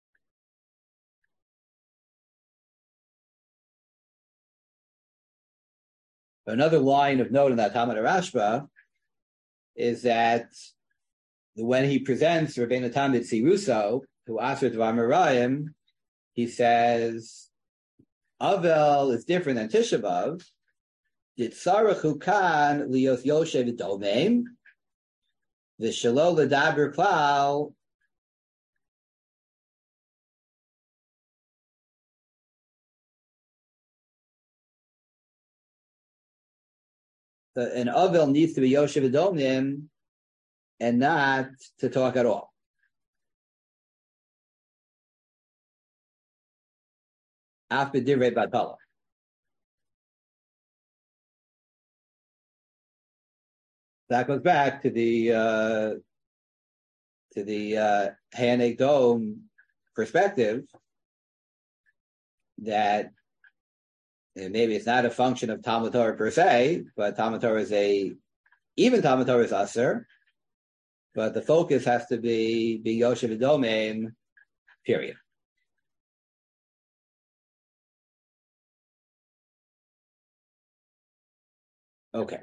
Another line of note in that Talmud Rashba is that when he presents Rabbeinu Tam Tzirusah, who asked for Dvar Merayim, he says, Avel is different than Tisha B'Av. Ditzarachu kan lios yoshev domem v'shelo ledaber klal. An Avil needs to be Yoshev Domim and not to talk at all. After Divrei Batala. That goes back to the Hanek Dome perspective that maybe it's not a function of Talmud Torah per se, but Talmud Torah is even Talmud Torah is Aser, but the focus has to be Yoshev Domim, period. Okay.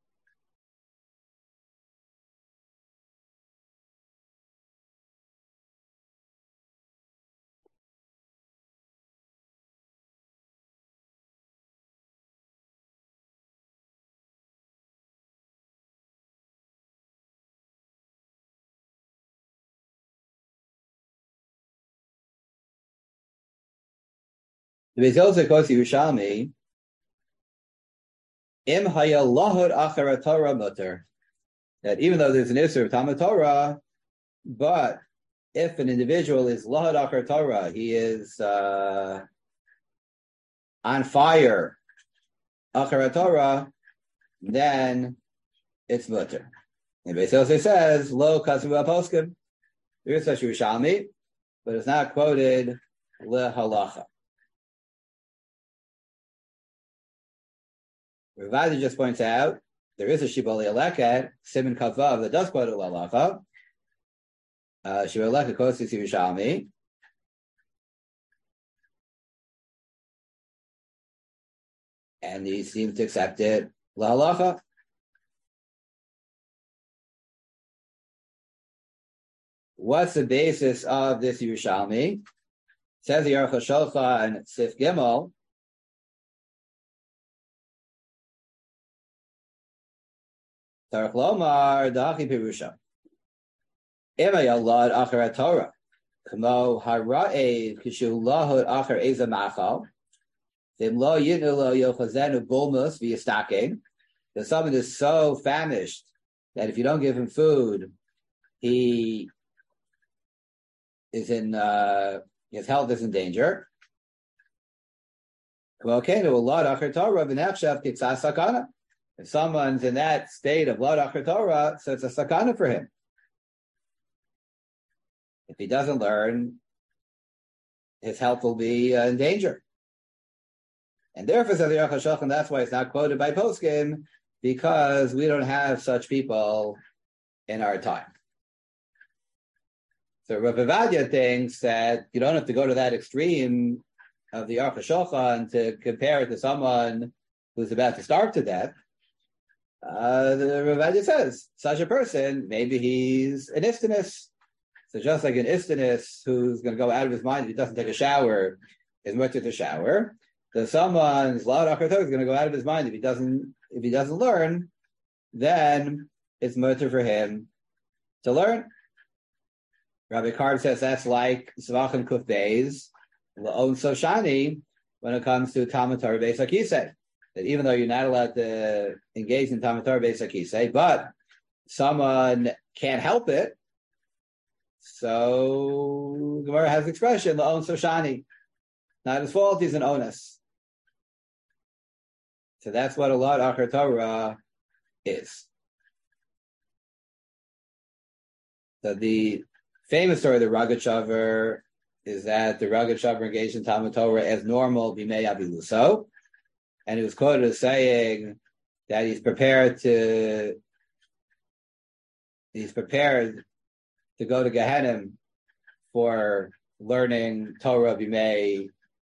The Beis Yosef Kosi Yerushalmi, Im Haya Lahod Achar Torah Mutter, that even though there's an issue of Talmud Torah, but if an individual is Lahod Achar Torah, he is on fire Achar Torah, then it's Mutter. And Beis Yosef says, Lo Kasu Poskim, there is such Yerushalmi, but it's not quoted Le Halacha. Ravadi just points out there is a Shibbolei Aleket, Siman Kavav, that does quote a Lalacha. Shibbolei Aleket quotes this Yerushalmi. And he seems to accept it Lalacha. What's the basis of this Yerushalmi? It says the Aruch HaShulchan and Sif Gimel. Tarach Lomar Dachi Pirusha. Ema Yalad Achar Torah. Kamo Hara'ed Kishu Lahud Achar Eza Machal. Vim Lo Yitnu Lo Yochazenu Bulmus V'Yistakein. That someone is so famished that if you don't give him food, he is in his health is in danger. Kamo Kenu Alad Achar Torah V'Nechshav Kitzas Sakana. If someone's in that state of Lod Achar Torah, so it's a sakana for him. If he doesn't learn, his health will be in danger. And therefore, says the Aruch HaShulchan, that's why it's not quoted by Poskim, because we don't have such people in our time. So Rav Ovadia thinks that you don't have to go to that extreme of the Aruch HaShulchan to compare it to someone who's about to starve to death. The Rav Ovadia says such a person, maybe he's an istinus. So just like an istinus who's going to go out of his mind if he doesn't take a shower, is mutter to shower. So someone's La'od Achar Torah is going to go out of his mind if he doesn't learn, then it's mutter for him to learn. Rabbi Karb says that's like Zvachim Kuf Beis, La'on Soshani, when it comes to Talmud Torah Beis HaKisei. That even though you're not allowed to engage in Talmud Torah Beis HaKisei, but someone can't help it, so Gemara has the expression, La'on Soshani. Not his fault, he's an onus. So that's what a La'od Achar Torah is. So the famous story of the Rogatchover is that the Rogatchover engaged in Talmud Torah as normal, Bimei Aviluso, and he was quoted as saying that he's prepared to go to Gehenna for learning Torah Bimei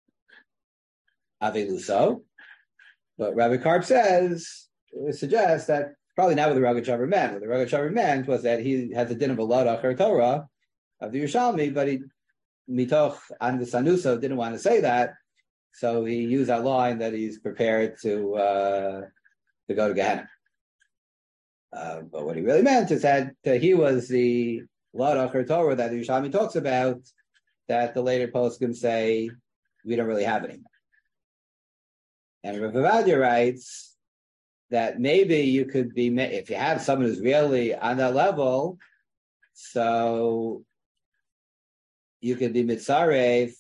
Aviluso. But Rabbi Karp suggests that probably not what the Rogatchover meant. What the Rogatchover meant was that he has a din of a La'od Achar Torah of the Yerushalmi, but he, mitoch an the Sanuso, didn't want to say that, so he used that line that he's prepared to to go to Gehenna. But what he really meant is that he was the Lord Acher Torah that the Yerushalmi talks about, that the later poskim say we don't really have any. And Rav Ovadia writes that maybe you could be, if you have someone who's really on that level, so you could be mitzaref.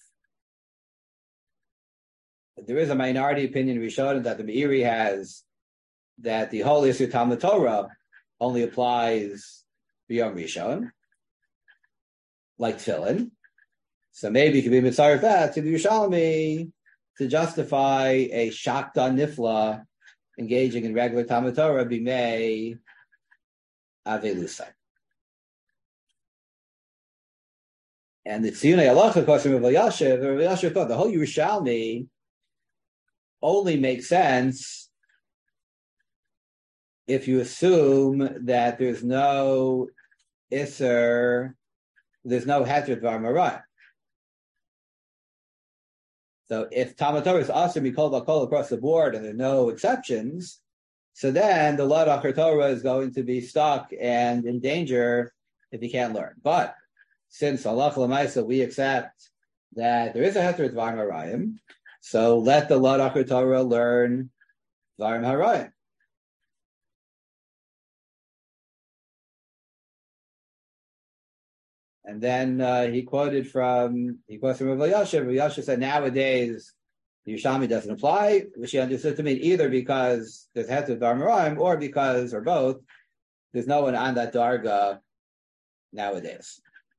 There is a minority opinion in Rishonim that the Meiri has, that the whole issue of Talmud Torah only applies beyond Rishon, like Tefillin. So maybe you could be mitzaref that to the Yerushalmi to justify a shakta nifla engaging in regular Talmud Torah b'mei avelusa. And the Tziyunei Halacha question of Rav Elyashiv thought the whole Yerushalmi only makes sense if you assume that there's no Isser, there's no Heter Dvar Marayim. So if Talmud Torah is Asher Mikol Vakol across the board and there are no exceptions, so then the Lord Acher Torah is going to be stuck and in danger if he can't learn. But since Allah L'maisa we accept that there is a Heter Dvar Marayim, so let the Lord Acher Torah learn Dvarim Harayim. And then he quoted from Rav Elyashiv. Rav Elyashiv said nowadays the Yerushalmi doesn't apply, which he understood to mean either because there's Heter Dvar Marayim or because, or both, there's no one on that darga nowadays.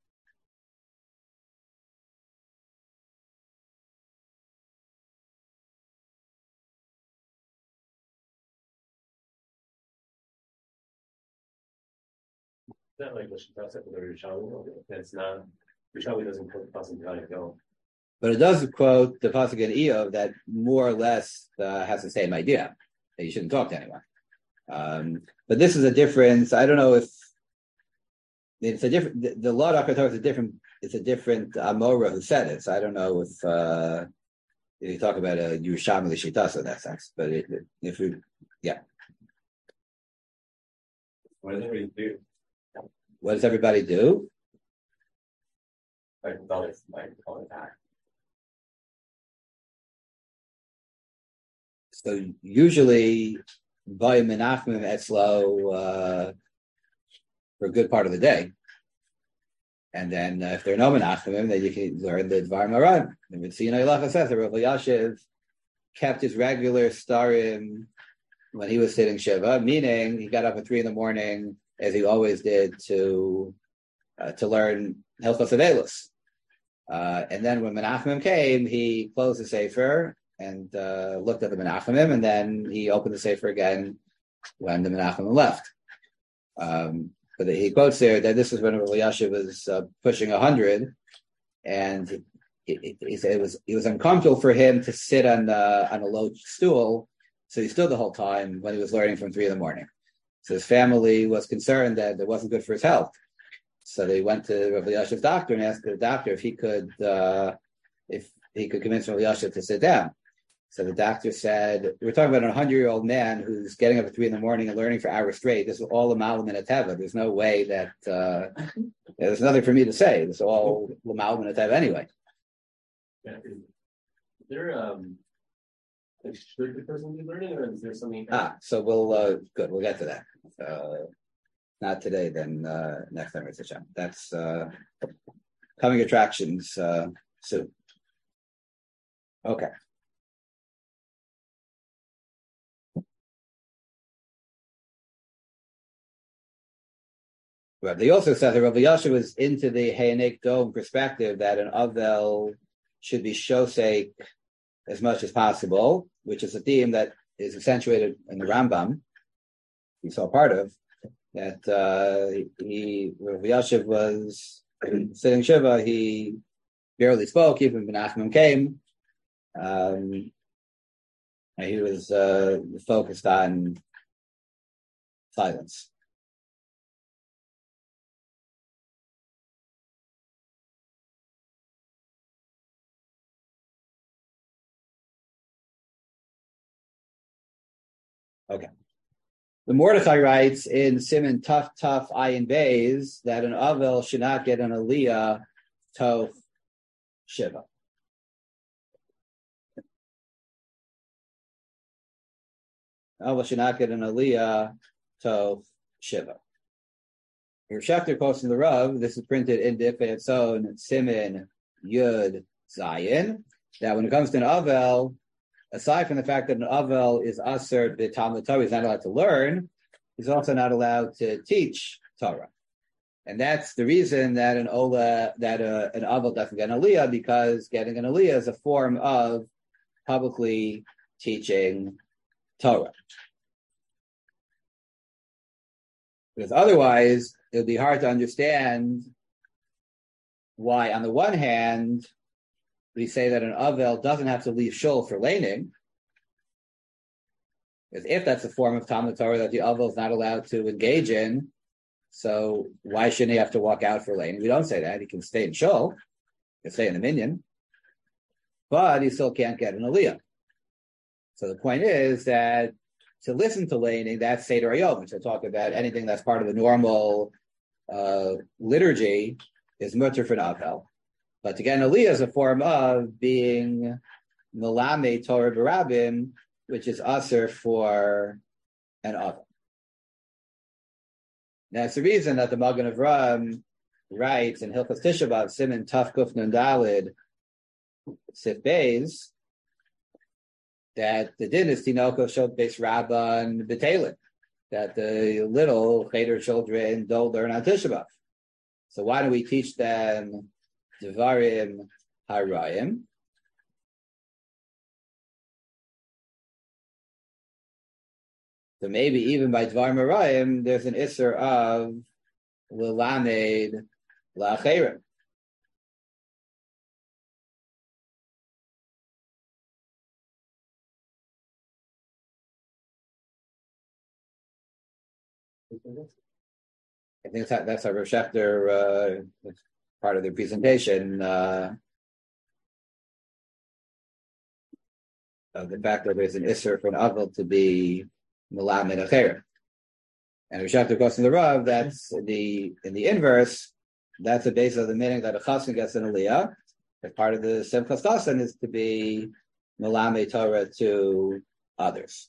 Not like the Shitasa for the Rishawi. That's not Rishawi doesn't put the pasuk how to go. But it does quote the pasuk in Eov that more or less has the same idea that you shouldn't talk to anyone. But this is a difference. I don't know if it's a different. The Lord Acher Torah is a different. It's a different Amora who said it. So I don't know if you talk about a Yerushalmi L'Shitasa in that sense. But if we, yeah. What does everybody do? What does everybody do? Like all the time. So usually, Vayim Menachmim Etzlo for a good part of the day, and then if there are no Menachmim, then you can learn the Dvar Marayim. And Tziyunei Halacha says that Rav Elyashiv kept his regular starim when he was sitting Shiva, meaning he got up at 3 a.m, as he always did, to learn Hilchos Aveilus. And then when Menachemim came, he closed the Sefer and looked at the Menachemim, and then he opened the Sefer again when the Menachemim left. But he quotes there that this is when Rav Elyashiv was pushing 100, and he said it was uncomfortable for him to sit on a low stool, so he stood the whole time when he was learning from 3 a.m. So his family was concerned that it wasn't good for his health. So they went to Rav Elyashiv's doctor and asked the doctor if he could convince Rav Elyashiv to sit down. So the doctor said, we're talking about a 100-year-old man who's getting up at 3 a.m. and learning for hours straight. This is all a Malam and a Teva. There's no way that there's nothing for me to say. This is all Malam and a Teva anyway. Yeah. Is there should the person be learning, or is there something? So we'll good. We'll get to that. Not today, then next time it's a shot. That's coming attractions soon. Okay. But they also said that Rav Elyashiv was into the Hayanik Dome perspective that an Avel should be shosek as much as possible, which is a theme that is accentuated in the Rambam. We saw part of that. Rav Elyashiv was sitting Shiva. He barely spoke. Even Menachemim came. And he was focused on silence. Okay. The Mordechai writes in Siman Tuf Ayin Beis that an Avel should not get an Aliyah Tov Shiva. Avel should not get an Aliyah Tov Shiva. Your Schechter quotes in the Rav, this is printed in the Ifei Etzon, Siman Yud Zayin, that when it comes to an Avel, aside from the fact that an Avel is Aser B'Talmud Torah, he's not allowed to learn, he's also not allowed to teach Torah. And that's the reason that an Avel doesn't get an Aliyah, because getting an Aliyah is a form of publicly teaching Torah. Because otherwise, it would be hard to understand why, on the one hand, we say that an Avel doesn't have to leave shul for laning, because if that's a form of Talmud Torah that the Avel is not allowed to engage in, so why shouldn't he have to walk out for laning? We don't say that. He can stay in shul, he can stay in the minyan, but he still can't get an Aliyah. So the point is that to listen to laning, that's Seder Hayom, which I talk about anything that's part of the normal liturgy is mutter for an Avel. But to get an Aliyah is a form of being Melame Torah B'Rabim, which is Aser for an Avel. That's the reason that the Magen Avraham writes in Hilchos Tisha B'Av, Siman Taf Kuf Nun Dalid, Sif Beis, that the din is Tinoko Shot Beis Rabban B'Telin, that the little Cheder children don't learn on Tisha B'Av. So why don't we teach them Devarim Harayim? So maybe even by Devarim Harayim, there's an Isser of L'Lamed L'Acherim. I think that's how Rav Schechter, part of their presentation, of the fact that there's an Isser for an Avel to be Melamed Acherim. And Rav Schechter goes in the Rav, that's in the inverse, that's the base of the meaning that a Chassan gets an Aliyah. As part of the Simchas Chassan is to be Melamed Torah to others.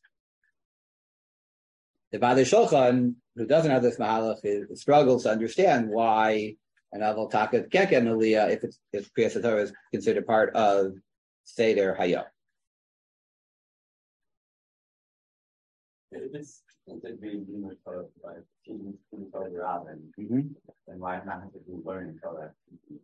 The Badei Shulchan, who doesn't have this mahalach, struggles to understand why an Avel Taka can't get an Aliyah if Kriyas Torah is considered part of Seder Hayom. If it's being Torah by teaching Torah B'Rabim, then why not have to be learning Torah?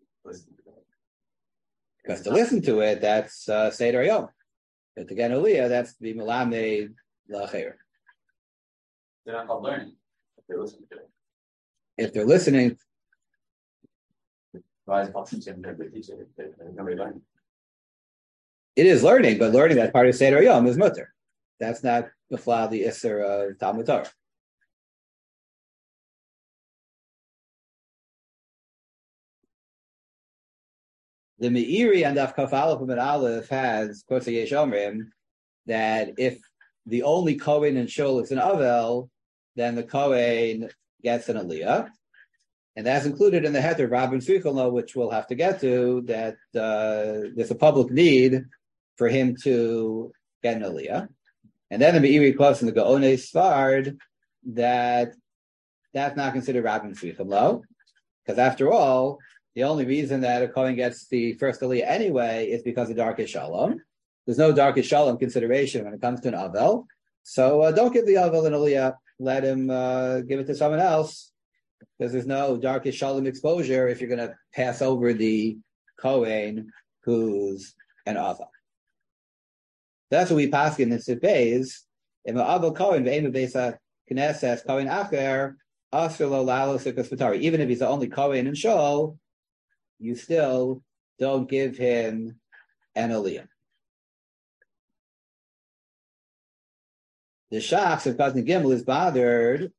Because to listen to it, that's Seder Hayom. But to get an Aliyah, that's to be Melamed L'Acherim. They're not called learning if they're listening to it. If they're listening, why is it called teaching? They're teaching it. Nobody learning. It is learning, but learning that part of Seder Yom is mutter. That's not the Isser of Talmud Torah. The Meiri and Daf Kaf Aleph and Aleph has Kosei Yesh Omrim that if the only Kohen in Shul is an Avel, then the Kohen gets an Aliyah. And that's included in the heter Rabban Svichel, which we'll have to get to, that there's a public need for him to get an Aliyah. And then the Meiri quotes in the Gaonei Sfard that that's not considered Rabban Svichel, because after all, the only reason that a Kohen gets the first Aliyah anyway is because of Darkei Shalom. There's no Darkei Shalom consideration when it comes to an Avel. So don't give the Avel an Aliyah. Let him give it to someone else, because there's no Darkei Shalom exposure if you're going to pass over the Kohen who's an Avel. That's what we pass in Sif Beis. If an Avel Kohen, ve'ema beisa knesses Kohen acher, asher lo lalo sikas v'tari. Even if he's the only Kohen in Shul, you still don't give him an Aliyah. The Shachs of Kazan Gimel is bothered.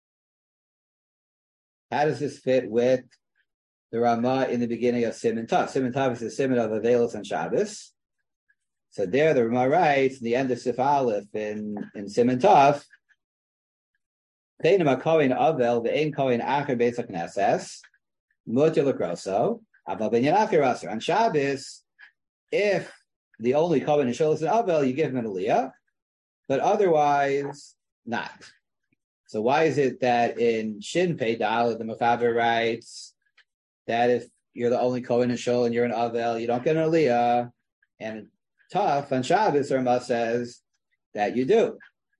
How does this fit with the Ramah in the beginning of Siman Tav? Siman Tav is the Siman of Avelos and Shabbos. So there the Ramah writes, in the end of Sif Aleph in Siman Tav, Cheinam HaKohen Avel ve'ein Kohen Acher Beis HaKnesses Mutar L'Groso Aval Binyan Acher Aser. On Shabbos, if the only Kohen Shul is an Avel, you give him an Aliyah, but otherwise not. So why is it that in Shin Pei Dal the Mechaber writes that if you're the only Kohen Shul and you're an Avel, you don't get an Aliyah, and Tuf on Shabbos Rama says that you do.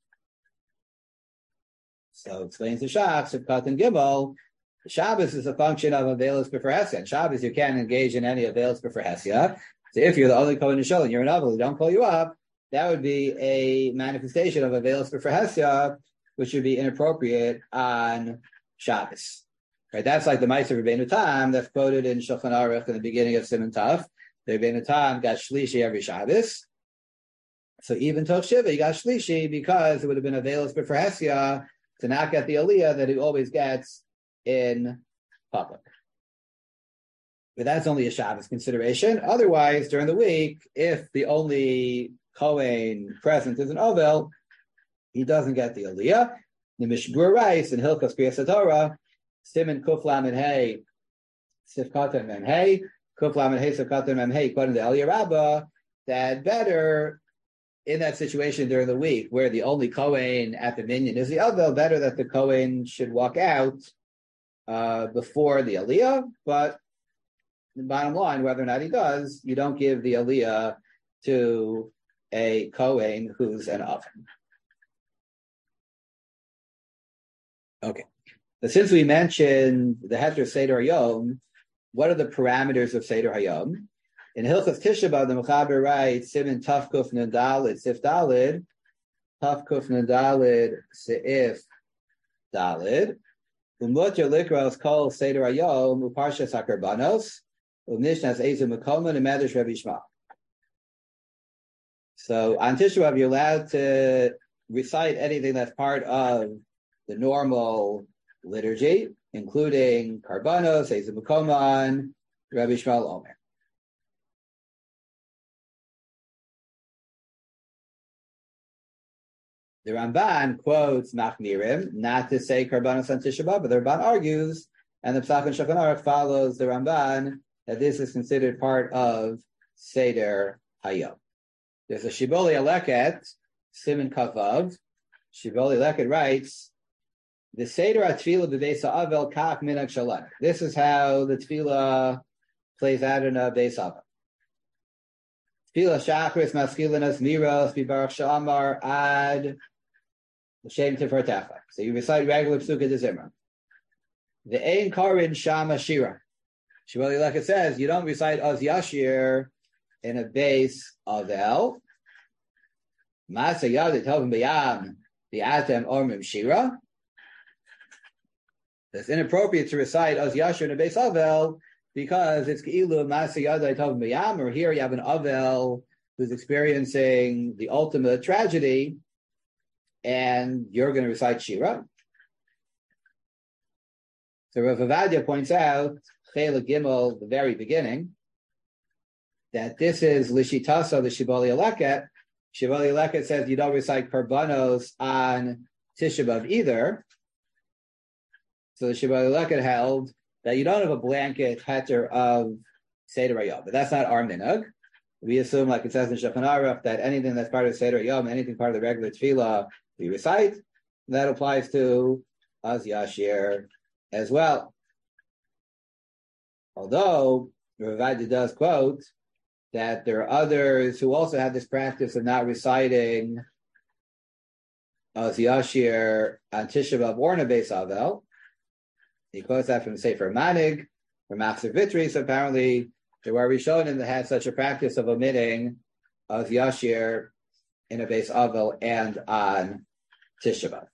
So explains the Shach of Katan Gimel. Shabbos is a function of Avelis B'Ferhesia. And Shabbos you can't engage in any Avelis B'Ferhesia. So if you're the only Kohen Shul and you're an Avel, they don't call you up, that would be a manifestation of Avelis B'Ferhesia, which would be inappropriate on Shabbos. Right? That's like the Ma'aser Rebbeinu Tam that's quoted in Shulchan Aruch in the beginning of Siman Tov. The Rebbeinu Tam got Shlishi every Shabbos. So even Toch Shiva, you got Shlishi because it would have been Avelis B'Ferhesia to not get the Aliyah that he always gets in public. But that's only a Shabbos consideration. Otherwise, during the week, if the only Kohen present is an Ovel, he doesn't get the Aliyah. The Mishbur Rice and Hilchos Kriyas Torah, Siman Kuf Lamed Hey, Sif Katan Mem Hey, Kuf Lamed Hey, Sif Katan Mem Hey, according to Eliyah Rabbah, that better in that situation during the week where the only Kohen at the minyan is the Ovel, better that the Kohen should walk out before the Aliyah, but the bottom line, whether or not he does, you don't give the Aliyah to a Kohen who's an Oven. Okay. But since we mentioned the Heter Seder Hayom, what are the parameters of Seder Hayom? In Hilchos Tisha B'Av, the Mechaber writes, Siman Taf Kuf Nun Daled, Sif Daled, Taf Kuf Nun Daled, Seif Daled, Umutter Likros Kol Seder Hayom, Uparshas HaKarbanos, Umnishnas Ezu Mekoman, and Medrash Rabbi Shmuel. So on Tisha B'Av, you're allowed to recite anything that's part of the normal liturgy, including Karbanos, Ezu Mekoman, Rabbi Shmuel Omer. The Ramban quotes Machmirim not to say Karbanos on Tisha B'Av, but the Ramban argues, and the Pesach and Shulchan Aruch follows the Ramban, that this is considered part of Seder Hayom. There's a Shiboli Aleket, Siman Kavav. Shiboli Aleket writes, the Seder HaTfilah B'Beis HaAvel Kach Minhag Shalach. This is how the Tfilah plays out in a Beis HaAvel. Tfilah Shachris Maskilinas Miros Bibarach Shamar Ad L'Shem Tifertecha. So you recite regular Psukkah de Zimra. The Ein Karin Shama Shira. Shiboli Aleket says you don't recite Oz Yashir in a Beis Avel. Masa Yad Tovim B'Yam B'Atem Ormim Shira. It's inappropriate to recite Oz Yashir in a Beis Avel because it's K'ilu Masa Yad Tovim B'Yam, or here you have an Avel who's experiencing the ultimate tragedy, and you're going to recite Shira. So Rav Avadia points out, Chela Gimel, the very beginning, that this is Lishitasa, the Shiboli Aleket. Shiboli Aleket says you don't recite Karbanos on Tisha B'Av either. So the Shiboli Aleket held that you don't have a blanket heter of Seder Hayom, but that's not our minhag. We assume, like it says in Shulchan Aruch, that anything that's part of Seder Hayom, anything part of the regular Tefillah, we recite. That applies to Az Yashir as well. Although Rav Avadia does quote that there are others who also have this practice of not reciting Az Yashir on Tisha B'Av or in a Beis Avel. He quotes that from the Sefer Manig, from Machzor Vitri. So apparently there were Rishonim that had such a practice of omitting Az Yashir in a Beis Avel and on Tisha B'Av.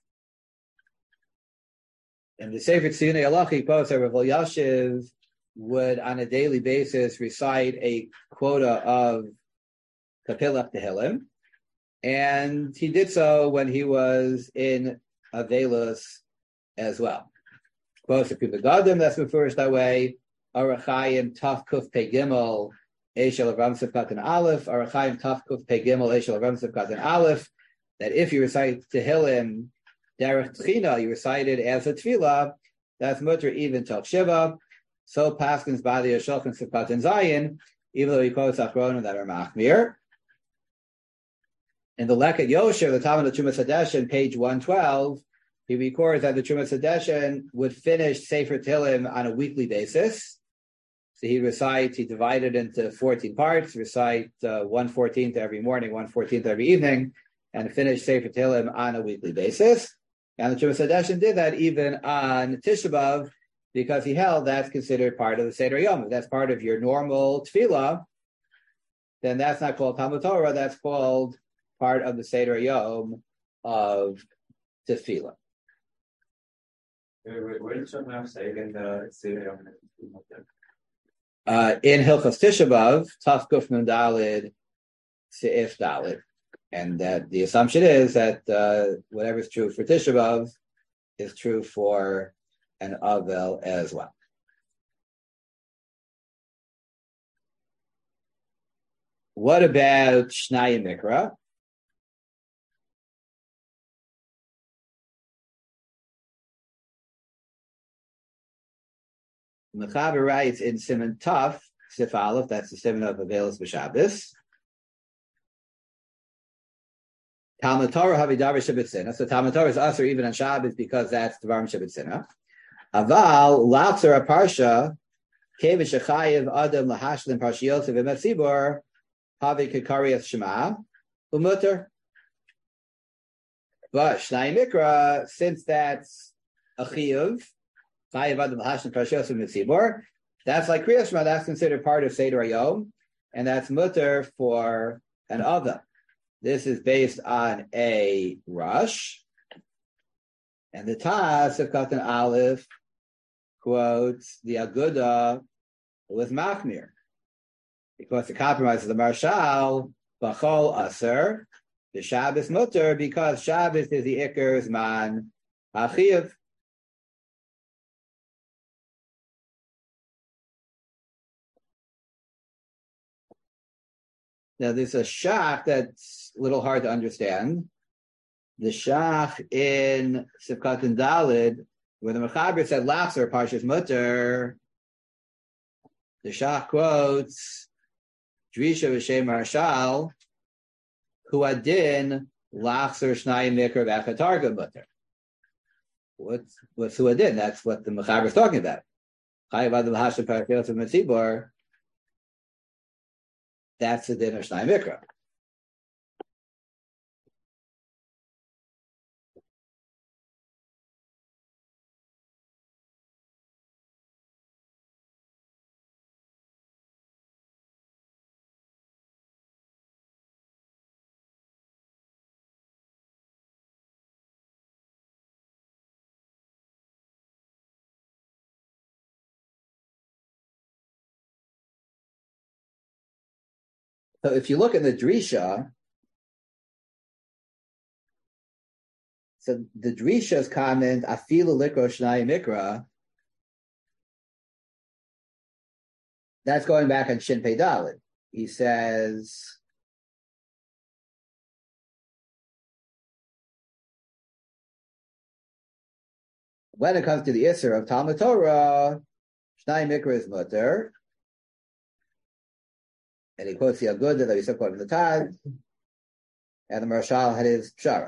In the Sefer Tziyunei Halacha, he quotes that Rav Elyashiv would, on a daily basis, recite a quota of Kapilach Tehillim, and he did so when he was in Avelos as well. Quotes the Kubagadam, that's referred that way. Arachayim Taf Kuf Pei Gimel Eshel Avram Sefkat Aleph. Arachayim Taf Kuf Pei Gimel Eshel Avram Sefkat Aleph. That if you recite Tehillim derech tchina, you recite it as a tefillah, that's mutter even till Shiva. So Paskin's body of Shulchan Sifkat and Zayin, even though he quotes Achronim that are Machmir. In the Leket Yosher, the Talmud of Trumas Hadeshin, page 112, he records that the Trumas Hadeshin would finish Sefer Tehillim on a weekly basis. So he divided into 14 parts, recite 1/14th every morning, 1/14th every evening, and finish Sefer Tehillim on a weekly basis. And the Trumas Hadeshin did that even on Tisha B'Av, because he held that's considered part of the Seder Yom. If that's part of your normal tefillah, then that's not called Talmud Torah, that's called part of the Seder Yom of tefillah. Where did Shulchan say again the Seder Yom? In Hilchos Tisha B'Av, Taf Kuf Nun Dalid Seif Dalid. And that the assumption is that whatever is true for Tisha B'Av is true for an Avel as well. What about Shnai Mikra? Mechaber writes in Siman Taf, Sif Aleph, that's the Siman of Avelis B'Shabbos. Talmud Torah Havidavar Shabbatzina. So Talmud Torah is usher even on Shabbos because that's Devarim Shabbatzina. Aval Lachzer a Parsha Kevin Shechayev Adam Lahashlim Parshiyot V'Emet Tzibor Havi Kekarias Shema Umuter. But Shnai Mikra, since that's a Chiyuv, Chayev Adam Lahashlim Parshiyot V'Emet Tzibor, that's like Kriyas Shema. That's considered part of Seder Yom, and that's Muter for an Adam. This is based on a rush, and the Taz of Katan Aleph quotes the Aguda with Machmir, because the compromise of the Marshal Bachol Aser, the Shabbos Mutter, because Shabbos is the Iker Zman Achiv. Now, there's a shach that's a little hard to understand. The shach in Sifkat and Dalid, where the Mechaber said Lachzer Parshas Mutter, the shach quotes Drisha V'Shem Marshal, Hu Adin Lachzer Shnai Mikra V'Achatarga Mutter. What's Hu Adin? That's what the Mechaber is talking about. Chayav Adam L'Hashlim Parshiyot V'Emet Tzibor. That's the din of Shnai Mikra. So if you look at the Drisha, so the Drisha's comment, Afilu Likro Shnai Mikra, that's going back on Shin Pei Daled. He says, when it comes to the Isser of Talmud Torah, Shnai Mikra is Mutter. And he quotes the Agudah that we still quote in the Taz, and the Marshal had his Pshara.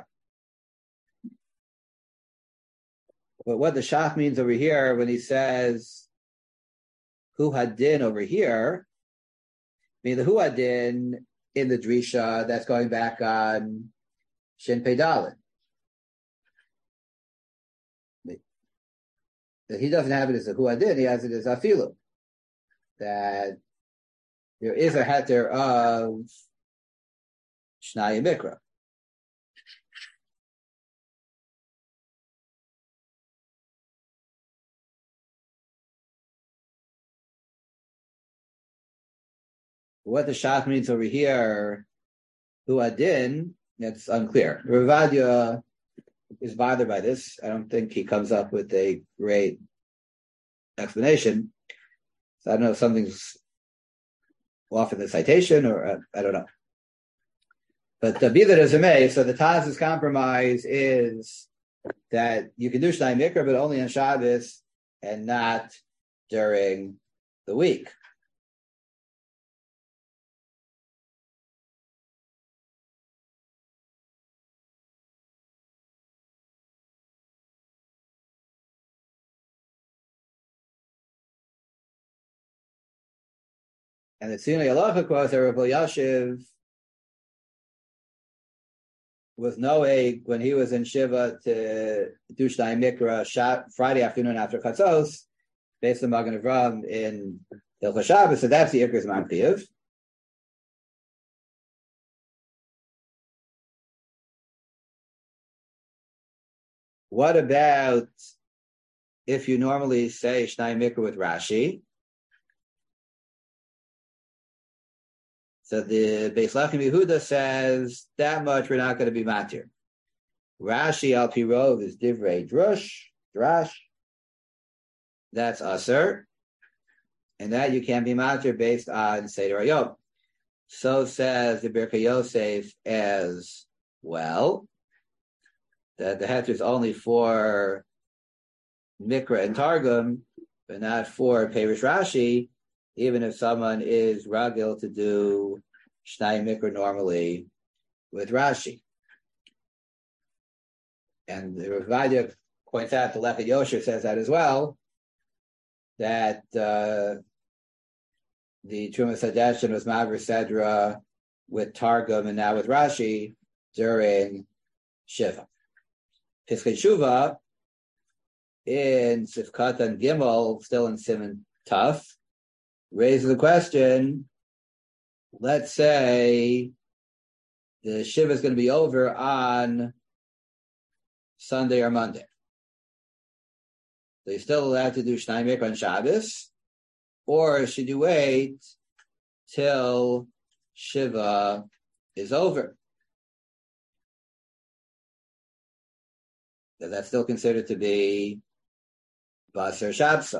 But what the Shach means over here when he says Hu Hadin over here, I mean the Hu Hadin in the Drisha, that's going back on Shin Pei Daled. That he doesn't have it as a Hu Hadin, he has it as Afilu. That there is a heter of Shnai Mikra. What the Shach means over here, Hu Adin, that's unclear. Ravadia is bothered by this. I don't think he comes up with a great explanation. So I don't know if something's off in the citation, or I don't know. But be that as it may, so the Taz's compromise is that you can do Shnai Mikra, but only on Shabbos and not during the week. And the Tzionei Halacha quotes that Rabbi Yashiv was Noeg when he was in Shiva to do Shnai Mikra Friday afternoon after Chatzos, based on Magen Avraham in Hilchos Shabbos. So that's the Iker Zman Chiyuv. What about if you normally say Shnai Mikra with Rashi? So the Beis Lachem Yehuda says that much we're not going to be matir. Rashi al Pirov is divrei drash. That's aser, and that you can be matir based on Seder Hayom. So says the Birkei Yosef as well, that the heter is only for Mikra and Targum, but not for Perish Rashi. Even if someone is ragil to do Shnai Mikra normally with Rashi. And the Ravadia points out, the Lechet Yosher says that as well, that the Trumas Hadeshin was Maver Sedra with Targum and now with Rashi during Shiva. Piskei Shuva in Sifkat and Gimel, still in Siman Tuf, raises the question, let's say the Shiva is going to be over on Sunday or Monday. So you're still allowed to do Shnai Mikra on Shabbos, or should you wait till Shiva is over? That's still considered to be Basar Shabsa.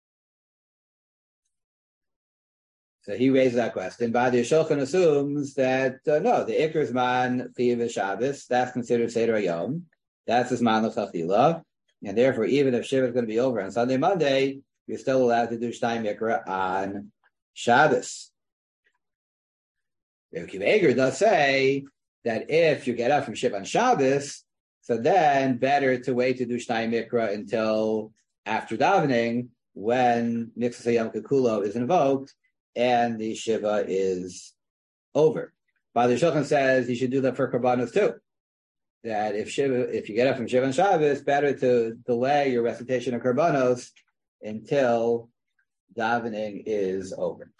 So he raises that question. Badi Shulchan assumes that, no, the Iker Zman Chiyuv Shabbos, that's considered Seder Hayom. That's his man L'Chachila. And therefore, even if Shiva is going to be over on Sunday, Monday, you're still allowed to do Shnai Mikra on Shabbos. Rabbi Akiva Eiger does say that if you get up from Shiva on Shabbos, so then better to wait to do Shnai Mikra until after davening, when Miksa Yom Kikulo is invoked, and the Shiva is over. Badi Shulchan says you should do that for Karbanos too. That if you get up from Shiva and Shabbos, better to delay your recitation of Karbanos until davening is over.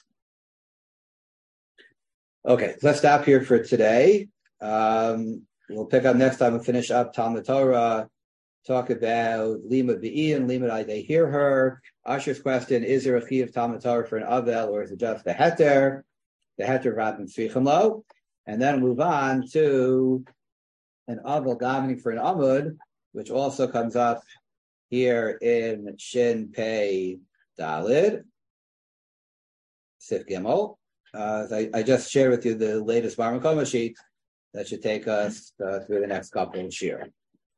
Okay, let's stop here for today. We'll pick up next time and finish up Talmud Torah, talk about Limud B'i and Limud I They Hear Her. Asher's question, is there a Chi of Talmud Torah for an Avel, or is it just the Heter? The Heter Rabban Tzrichim Lo. And then move on to an Avel davening for an Amud, which also comes up here in Shin Pei Dalid, Sif Gimel. I just shared with you the latest Bar Makoma sheet that should take us through the next couple of years.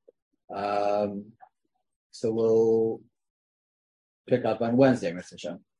So we'll pick up on Wednesday, Mr. Shem.